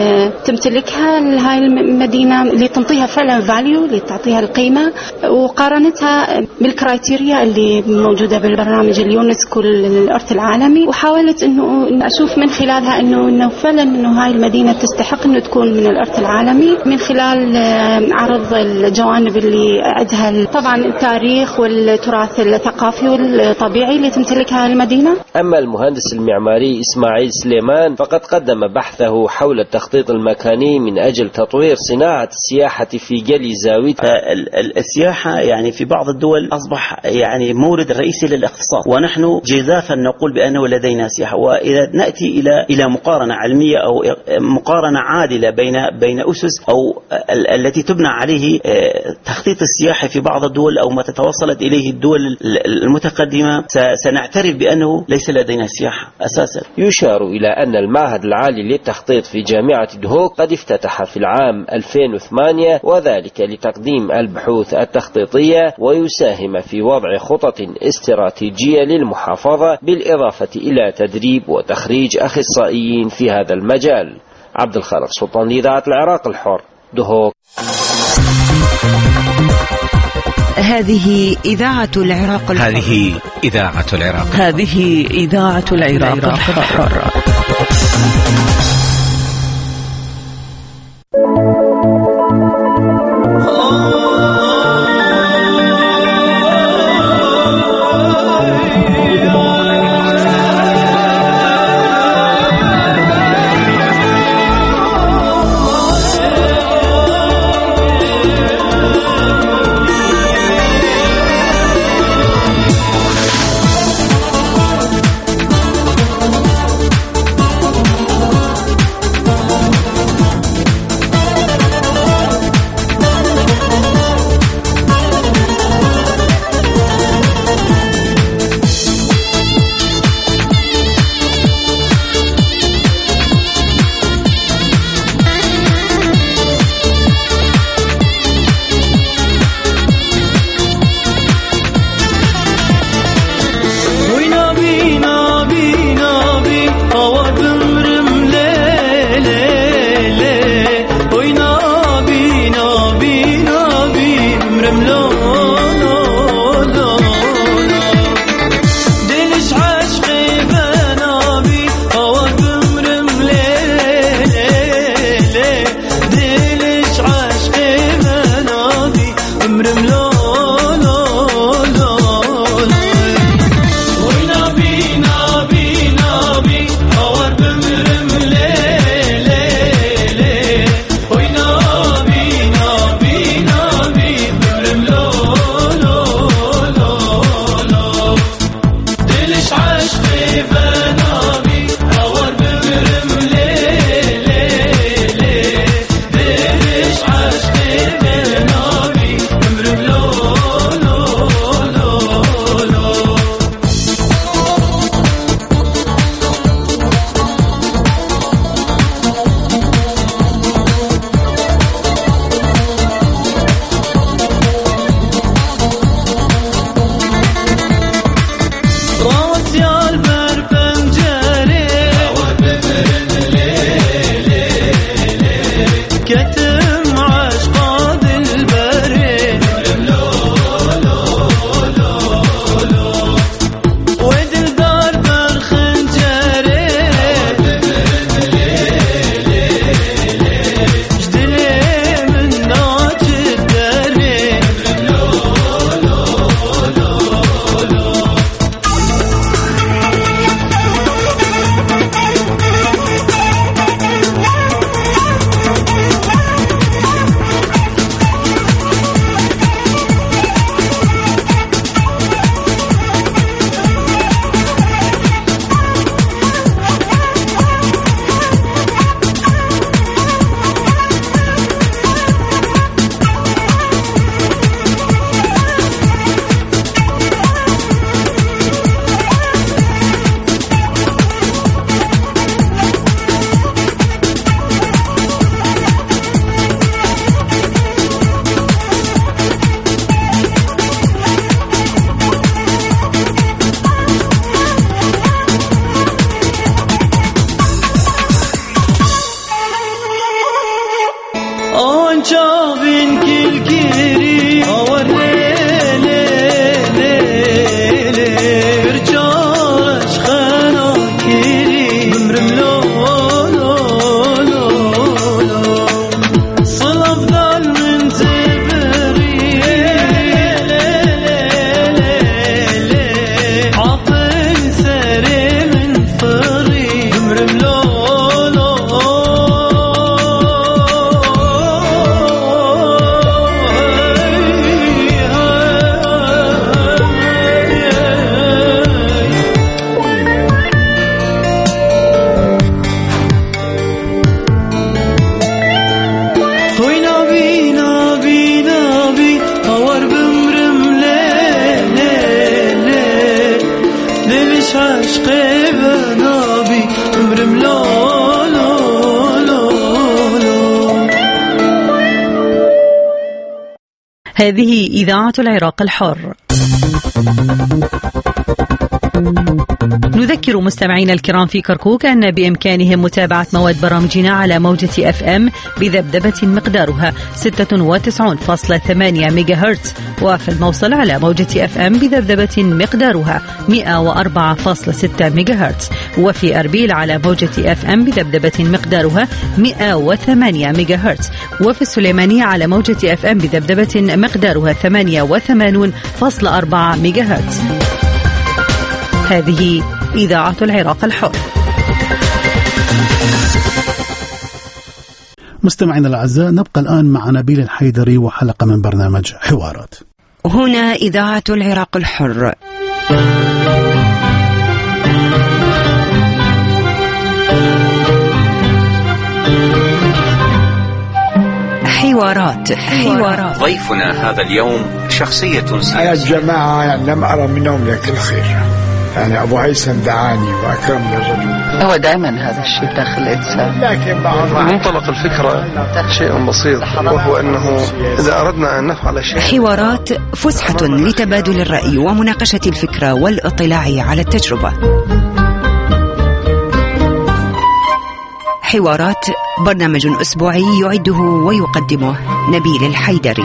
تمتلكها هاي المدينة، اللي تنطيها فعلا فاليو، اللي تعطيها القيمة، وقارنتها بالكرايتيريا اللي موجودة بالبرنامج اليونسكو للإرث العالمي، وحاولت انه اشوف من خلالها انه انه فعلا انه هاي المدينه تستحق انه تكون من الارث العالمي، من خلال عرض الجوانب اللي عندها طبعا التاريخ والتراث الثقافي والطبيعي اللي تمتلكها المدينه. اما المهندس المعماري اسماعيل سليمان فقد قدم بحثه حول التخطيط المكاني من اجل تطوير صناعه السياحه في جلي زاوية. السياحه يعني في بعض الدول اصبح يعني مورد رئيسي للاقتصاد، ونحن جزافا نقول بأنه لدينا سياحة. وإذا نأتي إلى إلى مقارنة علمية أو مقارنة عادلة بين بين أسس أو التي تبنى عليه تخطيط السياحة في بعض الدول أو ما تتوصلت إليه الدول المتقدمة، سنعترف بأنه ليس لدينا سياحة أساسا. يشار إلى أن المعهد العالي للتخطيط في جامعة دهوك قد افتتح في العام ألفين وثمانية، وذلك لتقديم البحوث التخطيطية ويساهم في وضع خطط استراتيجية للمحافظة، بالإضافة إلى تدريب وتخريج أخصائيين في هذا المجال. عبد الخالق سلطان لإذاعة العراق الحر، دهوك. هذه إذاعة العراق الحر. هذه إذاعة العراق. هذه إذاعة العراق الحر. هذه إذاعة العراق الحر. نذكر مستمعينا الكرام في كركوك أن بإمكانهم متابعة مواد برامجنا على موجة أف أم بذبذبة مقدارها ستة وتسعين فاصلة ثمانية ميجا هرتز، وفي الموصل على موجة أف أم بذبذبة مقدارها مئة وأربعة فاصلة ستة ميجا هرتز، وفي أربيل على موجة أف أم بذبذبة مقدارها مئة وثمانية ميجا هرتز، وفي السليمانية على موجة أف أم بذبذبة مقدارها ثمانية وثمانين فاصلة أربعة ميجا هرتز. هذه إذاعة العراق الحر. مستمعينا الأعزاء، نبقى الآن مع نبيل الحيدري وحلقة من برنامج حوارات. هنا إذاعة العراق الحر. حوارات حوارات ضيفنا هذا اليوم شخصية سياسية. يا جماعة يعني لم أرى منهم لك الخير، يعني أبو هيثم دعاني وأكرم للرجل. هو دائما هذا الشيء داخل الإنسان، لكن منطلق الفكرة شيء بسيط، وهو أنه إذا أردنا أن نفعل شيء. حوارات فسحة لتبادل الرأي ومناقشة الفكرة والاطلاع على التجربة. حوارات برنامج أسبوعي يعده ويقدمه نبيل الحيدري.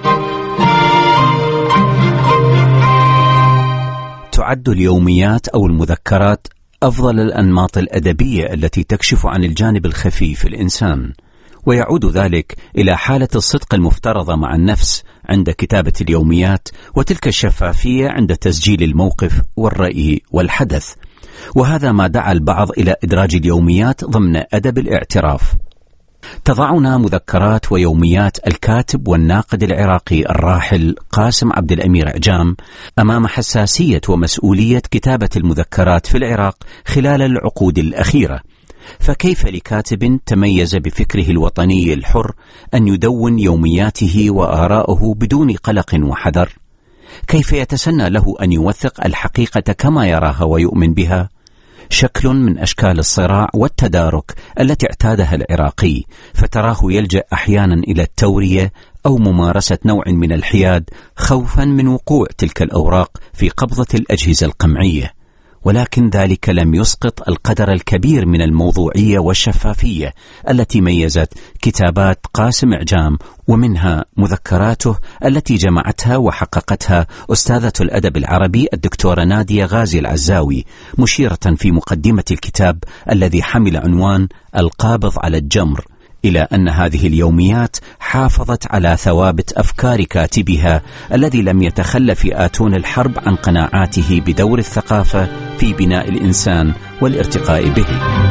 تعد اليوميات أو المذكرات أفضل الأنماط الأدبية التي تكشف عن الجانب الخفي في الإنسان، ويعود ذلك إلى حالة الصدق المفترضة مع النفس عند كتابة اليوميات، وتلك الشفافية عند تسجيل الموقف والرأي والحدث. وهذا ما دعا البعض إلى إدراج اليوميات ضمن أدب الاعتراف. تضعنا مذكرات ويوميات الكاتب والناقد العراقي الراحل قاسم عبد الأمير عجام أمام حساسية ومسؤولية كتابة المذكرات في العراق خلال العقود الأخيرة. فكيف لكاتب تميز بفكره الوطني الحر أن يدون يومياته وآراءه بدون قلق وحذر؟ كيف يتسنى له أن يوثق الحقيقة كما يراها ويؤمن بها؟ شكل من أشكال الصراع والتدارك التي اعتادها العراقي، فتراه يلجأ أحيانا إلى التورية أو ممارسة نوع من الحياد خوفا من وقوع تلك الأوراق في قبضة الأجهزة القمعية. ولكن ذلك لم يسقط القدر الكبير من الموضوعية والشفافية التي ميزت كتابات قاسم عجام، ومنها مذكراته التي جمعتها وحققتها أستاذة الأدب العربي الدكتورة نادية غازي العزاوي، مشيرة في مقدمة الكتاب الذي حمل عنوان القابض على الجمر إلى أن هذه اليوميات حافظت على ثوابت أفكار كاتبها الذي لم يتخلى في آتون الحرب عن قناعاته بدور الثقافة في بناء الإنسان والارتقاء به.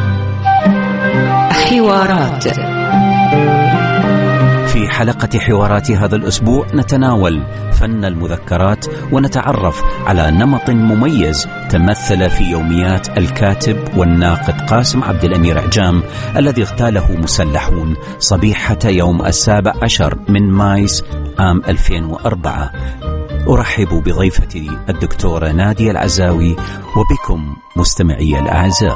حوارات. في حلقة حوارات هذا الأسبوع نتناول فن المذكرات ونتعرف على نمط مميز تمثل في يوميات الكاتب والناقد قاسم عبد الأمير عجام الذي اغتاله مسلحون صبيحة يوم السابع عشر من مايس عام ألفين وأربعة. أرحب بضيفتي الدكتورة نادية العزاوي وبكم مستمعي الأعزاء.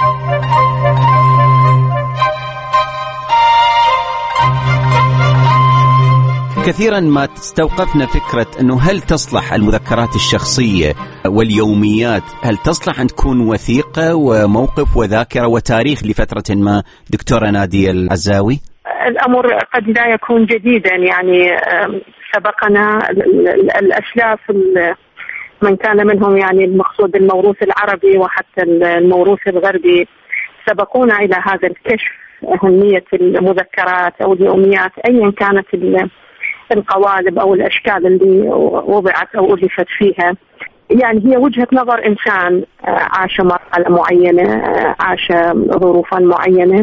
كثيرا ما تستوقفنا فكرة أنه هل تصلح المذكرات الشخصية واليوميات، هل تصلح أن تكون وثيقة وموقف وذاكرة وتاريخ لفترة ما؟ دكتورة نادية العزاوي. الأمر قد لا يكون جديدا، يعني سبقنا الأسلاف من كان منهم يعني المقصود الموروث العربي وحتى الموروث الغربي سبقونا إلى هذا الكشف أهمية المذكرات أو اليوميات أيا كانت القوالب أو الأشكال اللي وضعت أو ألفت فيها. يعني هي وجهة نظر إنسان عاش مرحلة معينة، عاش ظروفا معينة،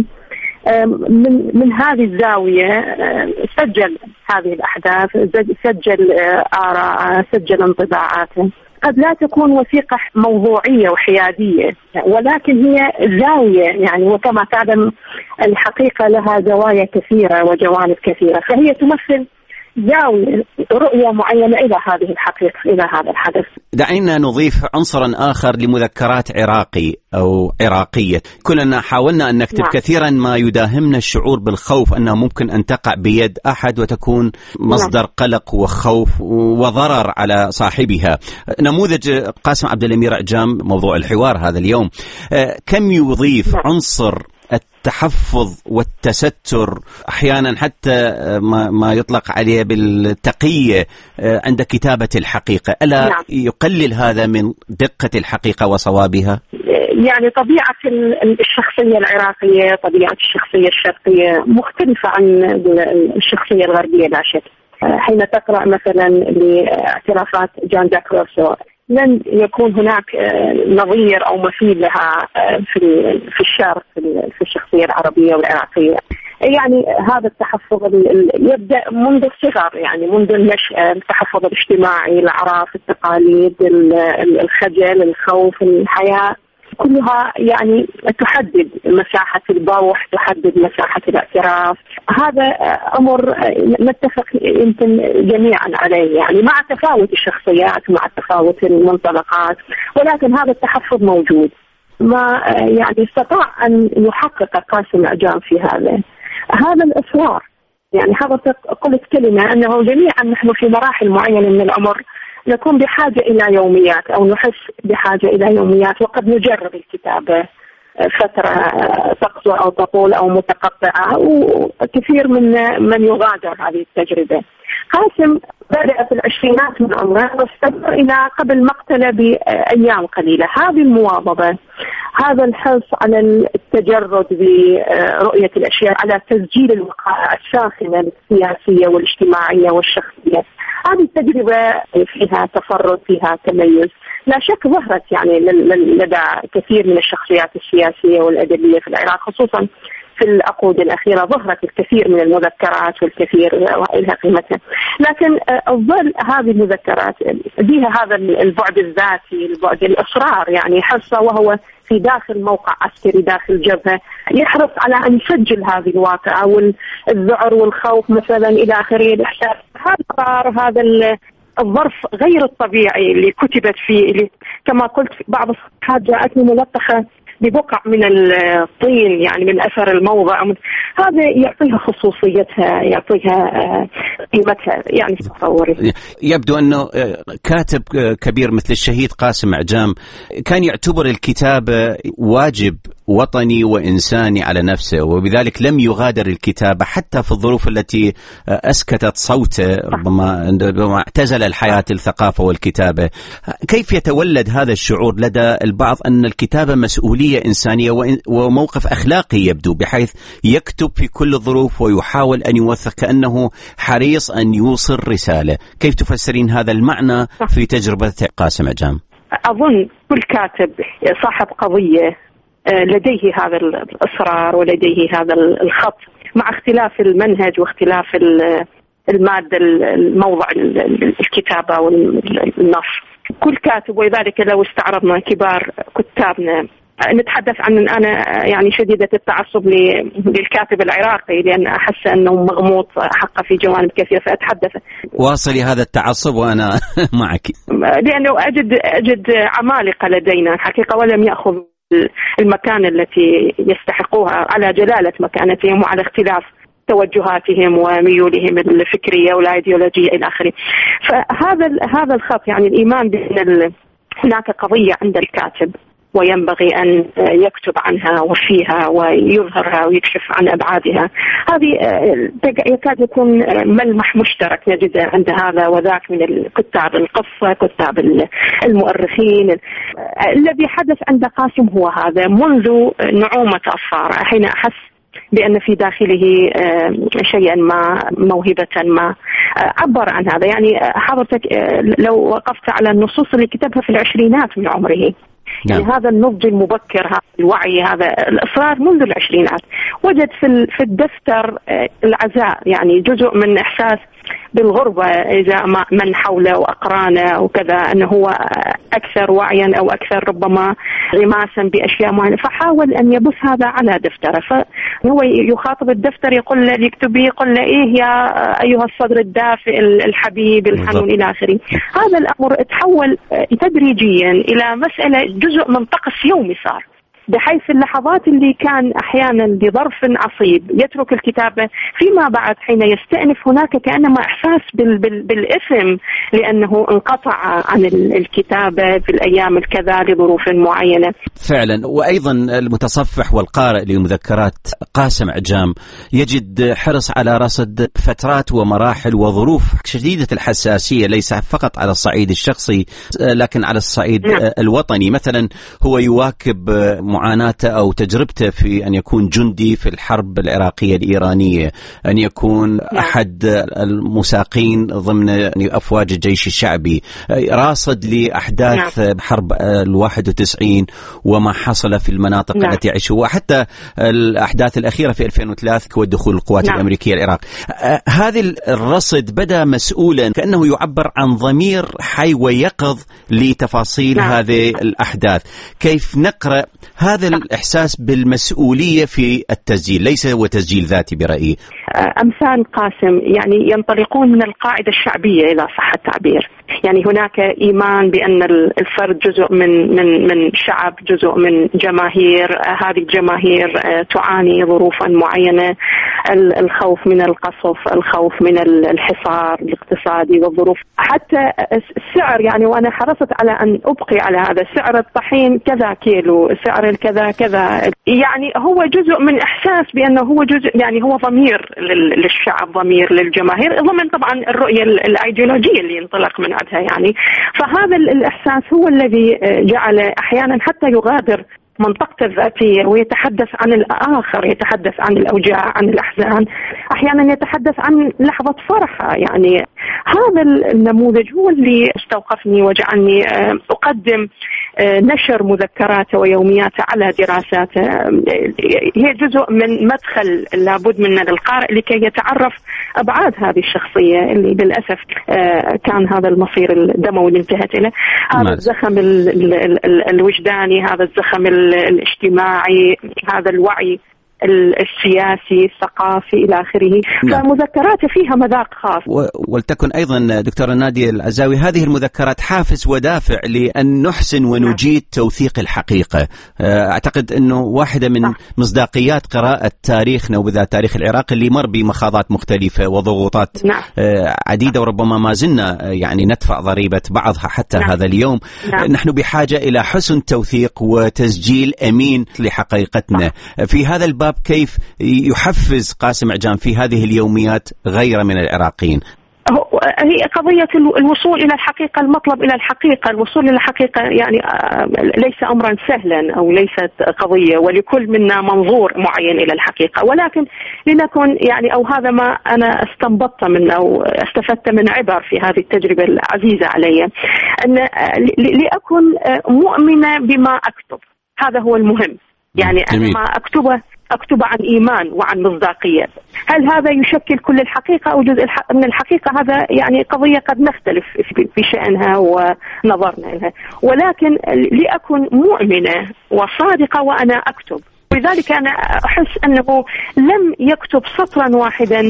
من من هذه الزاوية سجل هذه الأحداث، سجل آراء، سجل انطباعاته. قد لا تكون وثيقة موضوعية وحيادية، ولكن هي زاوية، يعني وكما تعلم الحقيقة لها زوايا كثيرة وجوانب كثيرة، فهي تمثل زاوية رؤية معينة إلى هذه الحقيقة، إلى هذا الحدث. دعينا نضيف عنصرا آخر لمذكرات عراقي أو عراقية. كلنا حاولنا أن نكتب نعم. كثيرا ما يداهمنا الشعور بالخوف أنها ممكن أن تقع بيد أحد وتكون مصدر نعم. قلق وخوف وضرر على صاحبها. نموذج قاسم عبد الأمير عجام موضوع الحوار هذا اليوم، كم يضيف نعم. عنصر التحفظ والتستر، أحيانا حتى ما, ما يطلق عليه بالتقية عند كتابة الحقيقة، ألا نعم. يقلل هذا من دقة الحقيقة وصوابها؟ يعني طبيعة الشخصية العراقية، طبيعة الشخصية الشرقية مختلفة عن الشخصية الغربية لا شك. حين تقرأ مثلا لاعترافات جان جاك روسو لن يكون هناك نظير أو مثيل لها في في الشرق في الشخصية العربية والعراقية. يعني هذا التحفظ يبدأ منذ الصغر، يعني منذ النشأة، التحفظ الاجتماعي، الأعراف، التقاليد، الخجل، الخوف، الحياة، كلها يعني تحدد مساحة البوح، تحدد مساحة الاعتراف. هذا أمر نتفق يمكن جميعا عليه، يعني مع تفاوت الشخصيات، مع تفاوت المنطلقات، ولكن هذا التحفظ موجود. ما يعني استطاع أن يحقق قاسم عجام في هذا هذا الإصرار. يعني حضرتك قلت كلمة أنه جميعا نحن في مراحل معينة من العمر نكون بحاجة إلى يوميات أو نحس بحاجة إلى يوميات، وقد نجرب الكتابة فترة تقصر أو تطول أو متقطعة، وكثير من من يغادر هذه التجربة. قاسم بدأ في العشرينات من عمره واستمر إلى قبل مقتله بأيام قليلة. هذه المواظبة، هذا الحرص على التجرد برؤية الأشياء، على تسجيل الوقائع الساخنة السياسية والاجتماعية والشخصية. هذه التجربة فيها تفرد، فيها تميز، لا شك ظهرت يعني لدى كثير من الشخصيات السياسية والأدبية في العراق، خصوصا في العقود الأخيرة ظهرت الكثير من المذكرات والكثير لها قيمتها. لكن الظل هذه المذكرات بها هذا البعد الذاتي، البعد الإصرار، يعني حرصه وهو في داخل موقع عسكري داخل جبهة يحرص على أن يسجل هذه الواقعة والذعر والخوف مثلا إلى آخره. الإحساس هذا هذا الظرف غير الطبيعي اللي كتبت فيه، اللي كما قلت بعض الصفحات جاءتني ملطخة ببقع من الطين يعني من أثر الموضع، هذا يعطيها خصوصيتها، يعطيها قيمتها يعني تصوري. يبدو أنه كاتب كبير مثل الشهيد قاسم عجام كان يعتبر الكتابة واجب وطني وإنساني على نفسه، وبذلك لم يغادر الكتابة حتى في الظروف التي أسكتت صوته، ربما اعتزل الحياة الثقافة والكتابة. كيف يتولد هذا الشعور لدى البعض أن الكتابة مسؤولية إنسانية وموقف أخلاقي يبدو، بحيث يكتب في كل الظروف ويحاول أن يوثق كأنه حريص أن يوصل رسالة؟ كيف تفسرين هذا المعنى في تجربة قاسم عجام؟ أظن كل كاتب صاحب قضية لديه هذا الإصرار ولديه هذا الخط، مع اختلاف المنهج واختلاف المادة الموضع الكتابة والنص. كل كاتب، ولذلك لو استعرضنا كبار كتابنا نتحدث عن أنا يعني شديدة التعصب للكاتب العراقي، لأن أحس أنه مغموط حقه في جوانب كثيرة فأتحدث. واصلي هذا التعصب وأنا معك، لأنه أجد أجد عمالقة لدينا حقيقة ولم يأخذ المكان التي يستحقوها على جلالة مكانتهم وعلى اختلاف توجهاتهم وميولهم الفكرية والأيديولوجية إلى آخره. فهذا هذا الخط يعني الإيمان بأن هناك قضية عند الكاتب وينبغي أن يكتب عنها وفيها ويظهرها ويكشف عن أبعادها، هذه يكاد يكون ملمح مشترك نجده عند هذا وذاك من الكتاب القصة، كتاب المؤرخين. الذي حدث عند قاسم هو هذا منذ نعومة أظفاره، حين أحس بأن في داخله شيئا ما، موهبة ما، عبر عن هذا. يعني حضرتك لو وقفت على النصوص اللي كتبها في العشرينات من عمره، يعني هذا النضج المبكر، هذا الوعي، هذا الإصرار منذ العشرينات، وجد في في الدفتر العزاء يعني جزء من إحساس بالغربة إذا من حوله وأقرانه وكذا، أنه هو أكثر وعيا أو أكثر ربما غماسا بأشياء معينة، فحاول أن يبث هذا على دفتره. فهو يخاطب الدفتر يقول له يكتب، يقول له إيه يا أيها الصدر الدافئ الحبيب الحنون إلى آخره. هذا الأمر تحول تدريجيا إلى مسألة جزء من طقس يومي صار، بحيث اللحظات اللي كان أحيانا بظرف عصيب يترك الكتابة، فيما بعد حين يستأنف هناك كأنما إحساس بال بال بالإثم لأنه انقطع عن الكتابة في الأيام الكذا لظروف معينة. فعلا. وأيضا المتصفح والقارئ لمذكرات قاسم عجام يجد حرص على رصد فترات ومراحل وظروف شديدة الحساسية، ليس فقط على الصعيد الشخصي لكن على الصعيد نعم. الوطني. مثلا هو يواكب معاناته أو تجربته في أن يكون جندي في الحرب العراقية الإيرانية، أن يكون أحد المساقين ضمن أفواج الجيش الشعبي، راصد لأحداث حرب الواحد وتسعين وما حصل في المناطق نعم. التي يعيشها، وحتى الأحداث الأخيرة في ألفين وثلاثة ودخول القوات نعم. الأمريكية العراق. هذا الرصد بدأ مسؤولا كأنه يعبر عن ضمير حي ويقظ لتفاصيل نعم. هذه الأحداث. كيف نقرأ هذا الإحساس بالمسؤولية في التسجيل، ليس هو تسجيل ذاتي برأيي؟ أمثال قاسم يعني ينطلقون من القاعدة الشعبية إذا صح التعبير، يعني هناك إيمان بأن الفرد جزء من من من شعب، جزء من جماهير، هذه الجماهير تعاني ظروفا معينة، الخوف من القصف، الخوف من الحصار الاقتصادي والظروف، حتى السعر. يعني وأنا حرصت على أن أبقي على هذا، سعر الطحين كذا كيلو، سعر الكذا كذا، يعني هو جزء من إحساس بأنه هو جزء، يعني هو ضمير للشعب، ضمير للجماهير، ضمن طبعا الرؤية الأيديولوجية اللي ينطلق من عندها يعني. فهذا الإحساس هو الذي جعل أحيانا حتى يغادر منطقته الذاتية ويتحدث عن الآخر، يتحدث عن الأوجاع، عن الأحزان، أحيانا يتحدث عن لحظة فرحة. يعني هذا النموذج هو اللي استوقفني وجعلني أقدم نشر مذكراته ويومياته على دراساته. هي جزء من مدخل لابد منه للقارئ لكي يتعرف أبعاد هذه الشخصية اللي للأسف كان هذا المصير الدموي اللي انتهت إليه. هذا الزخم الوجداني، هذا الزخم الاجتماعي، هذا الوعي السياسي الثقافي إلى آخره. فمذكراته فيها مذاق خاص. ولتكن أيضا دكتورة نادية العزاوي هذه المذكرات حافز ودافع لأن نحسن ونجيد توثيق الحقيقة. أعتقد أنه واحدة من مصداقيات قراءة تاريخنا وبالذات تاريخ العراق اللي مر بمخاضات مختلفة وضغوطات نعم. عديدة، وربما ما زلنا يعني ندفع ضريبة بعضها حتى نعم. هذا اليوم نعم. نحن بحاجة إلى حسن توثيق وتسجيل أمين لحقيقتنا. نعم. في هذا الباب كيف يحفز قاسم عجام في هذه اليوميات غير من العراقيين؟ هي قضية الوصول إلى الحقيقة، المطلب إلى الحقيقة، الوصول إلى الحقيقة يعني ليس أمرا سهلا أو ليست قضية، ولكل منا منظور معين إلى الحقيقة، ولكن لنكن يعني أو هذا ما أنا استنبطت من أو استفدت من عبر في هذه التجربة العزيزة علي، أن لأكن مؤمنة بما أكتب. هذا هو المهم. يعني أنا ما أكتبه أكتب عن إيمان وعن مصداقية. هل هذا يشكل كل الحقيقة أو جزء من الحقيقة؟ هذا يعني قضية قد نختلف في شأنها ونظرنا لها، ولكن لأكن مؤمنة وصادقة وأنا أكتب. ولذلك أنا أحس أنه لم يكتب سطرا واحدا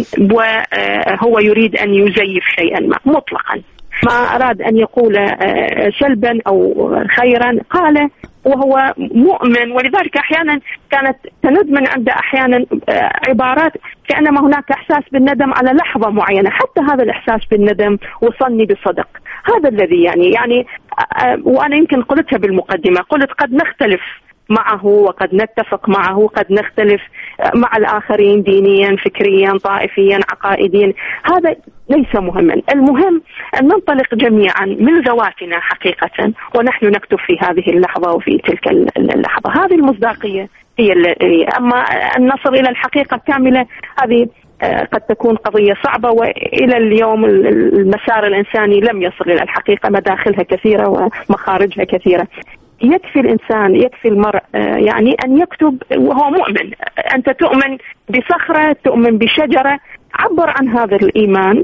وهو يريد أن يزيف شيئا ما مطلقا، ما أراد أن يقول سلبا أو خيرا قال وهو مؤمن. ولذلك أحيانا كانت تند من عنده أحيانا عبارات كأنما هناك إحساس بالندم على لحظة معينة، حتى هذا الإحساس بالندم وصلني بصدق. هذا الذي يعني يعني وأنا يمكن قلتها بالمقدمة، قلت قد نختلف معه وقد نتفق معه، وقد نختلف مع الآخرين دينيا، فكريا، طائفيا، عقائديا. هذا ليس مهما، المهم أن ننطلق جميعا من ذواتنا حقيقة ونحن نكتب في هذه اللحظة وفي تلك اللحظة. هذه المصداقية هي اللي أما أن نصل إلى الحقيقة كاملة هذه قد تكون قضية صعبة، وإلى اليوم المسار الإنساني لم يصل إلى الحقيقة، مداخلها كثيرة ومخارجها كثيرة. يكفي الإنسان، يكفي المرء يعني أن يكتب وهو مؤمن. أنت تؤمن بصخرة، تؤمن بشجرة، عبر عن هذا الإيمان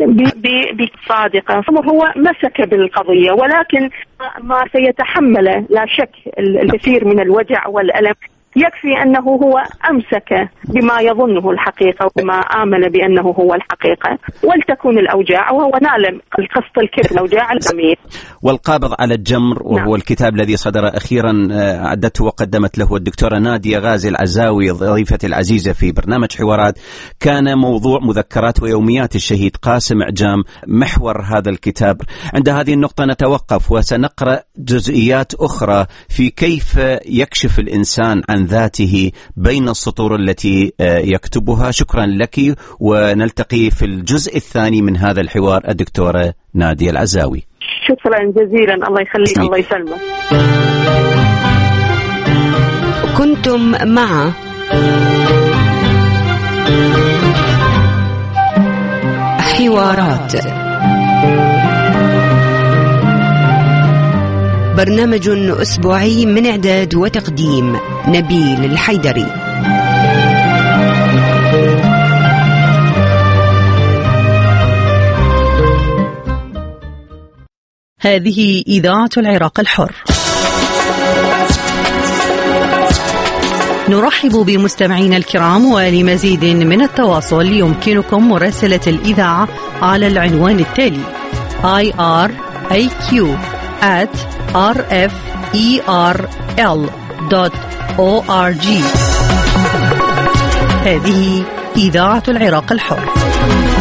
بصادقة. هو مسك بالقضية، ولكن ما سيتحمل لا شك الكثير من الوجع والألم. يكفي أنه هو أمسك بما يظنه الحقيقة وما آمن بأنه هو الحقيقة، ولتكن الأوجاع، وهو نال القسط الكبير الأوجاع الأمير. والقابض على الجمر، وهو نعم. الكتاب الذي صدر أخيرا أعدته وقدمت له الدكتورة نادية غازي العزاوي ضيفتي العزيزة في برنامج حوارات. كان موضوع مذكرات ويوميات الشهيد قاسم عجام محور هذا الكتاب. عند هذه النقطة نتوقف وسنقرأ جزئيات أخرى في كيف يكشف الإنسان عن ذاته بين السطور التي يكتبها. شكرا لك، ونلتقي في الجزء الثاني من هذا الحوار الدكتورة نادية العزاوي. شكرا جزيلا، الله يخليك، الله يسلمك. كنتم مع حوارات، برنامج أسبوعي من إعداد وتقديم نبيل الحيدري. هذه إذاعة العراق الحر. نرحب بمستمعينا الكرام، ولمزيد من التواصل يمكنكم مراسلة الإذاعة على العنوان التالي آي آر إيه كيو آت آر إف إي آر إل دوت أو آر جي. هذه إذاعة العراق الحر.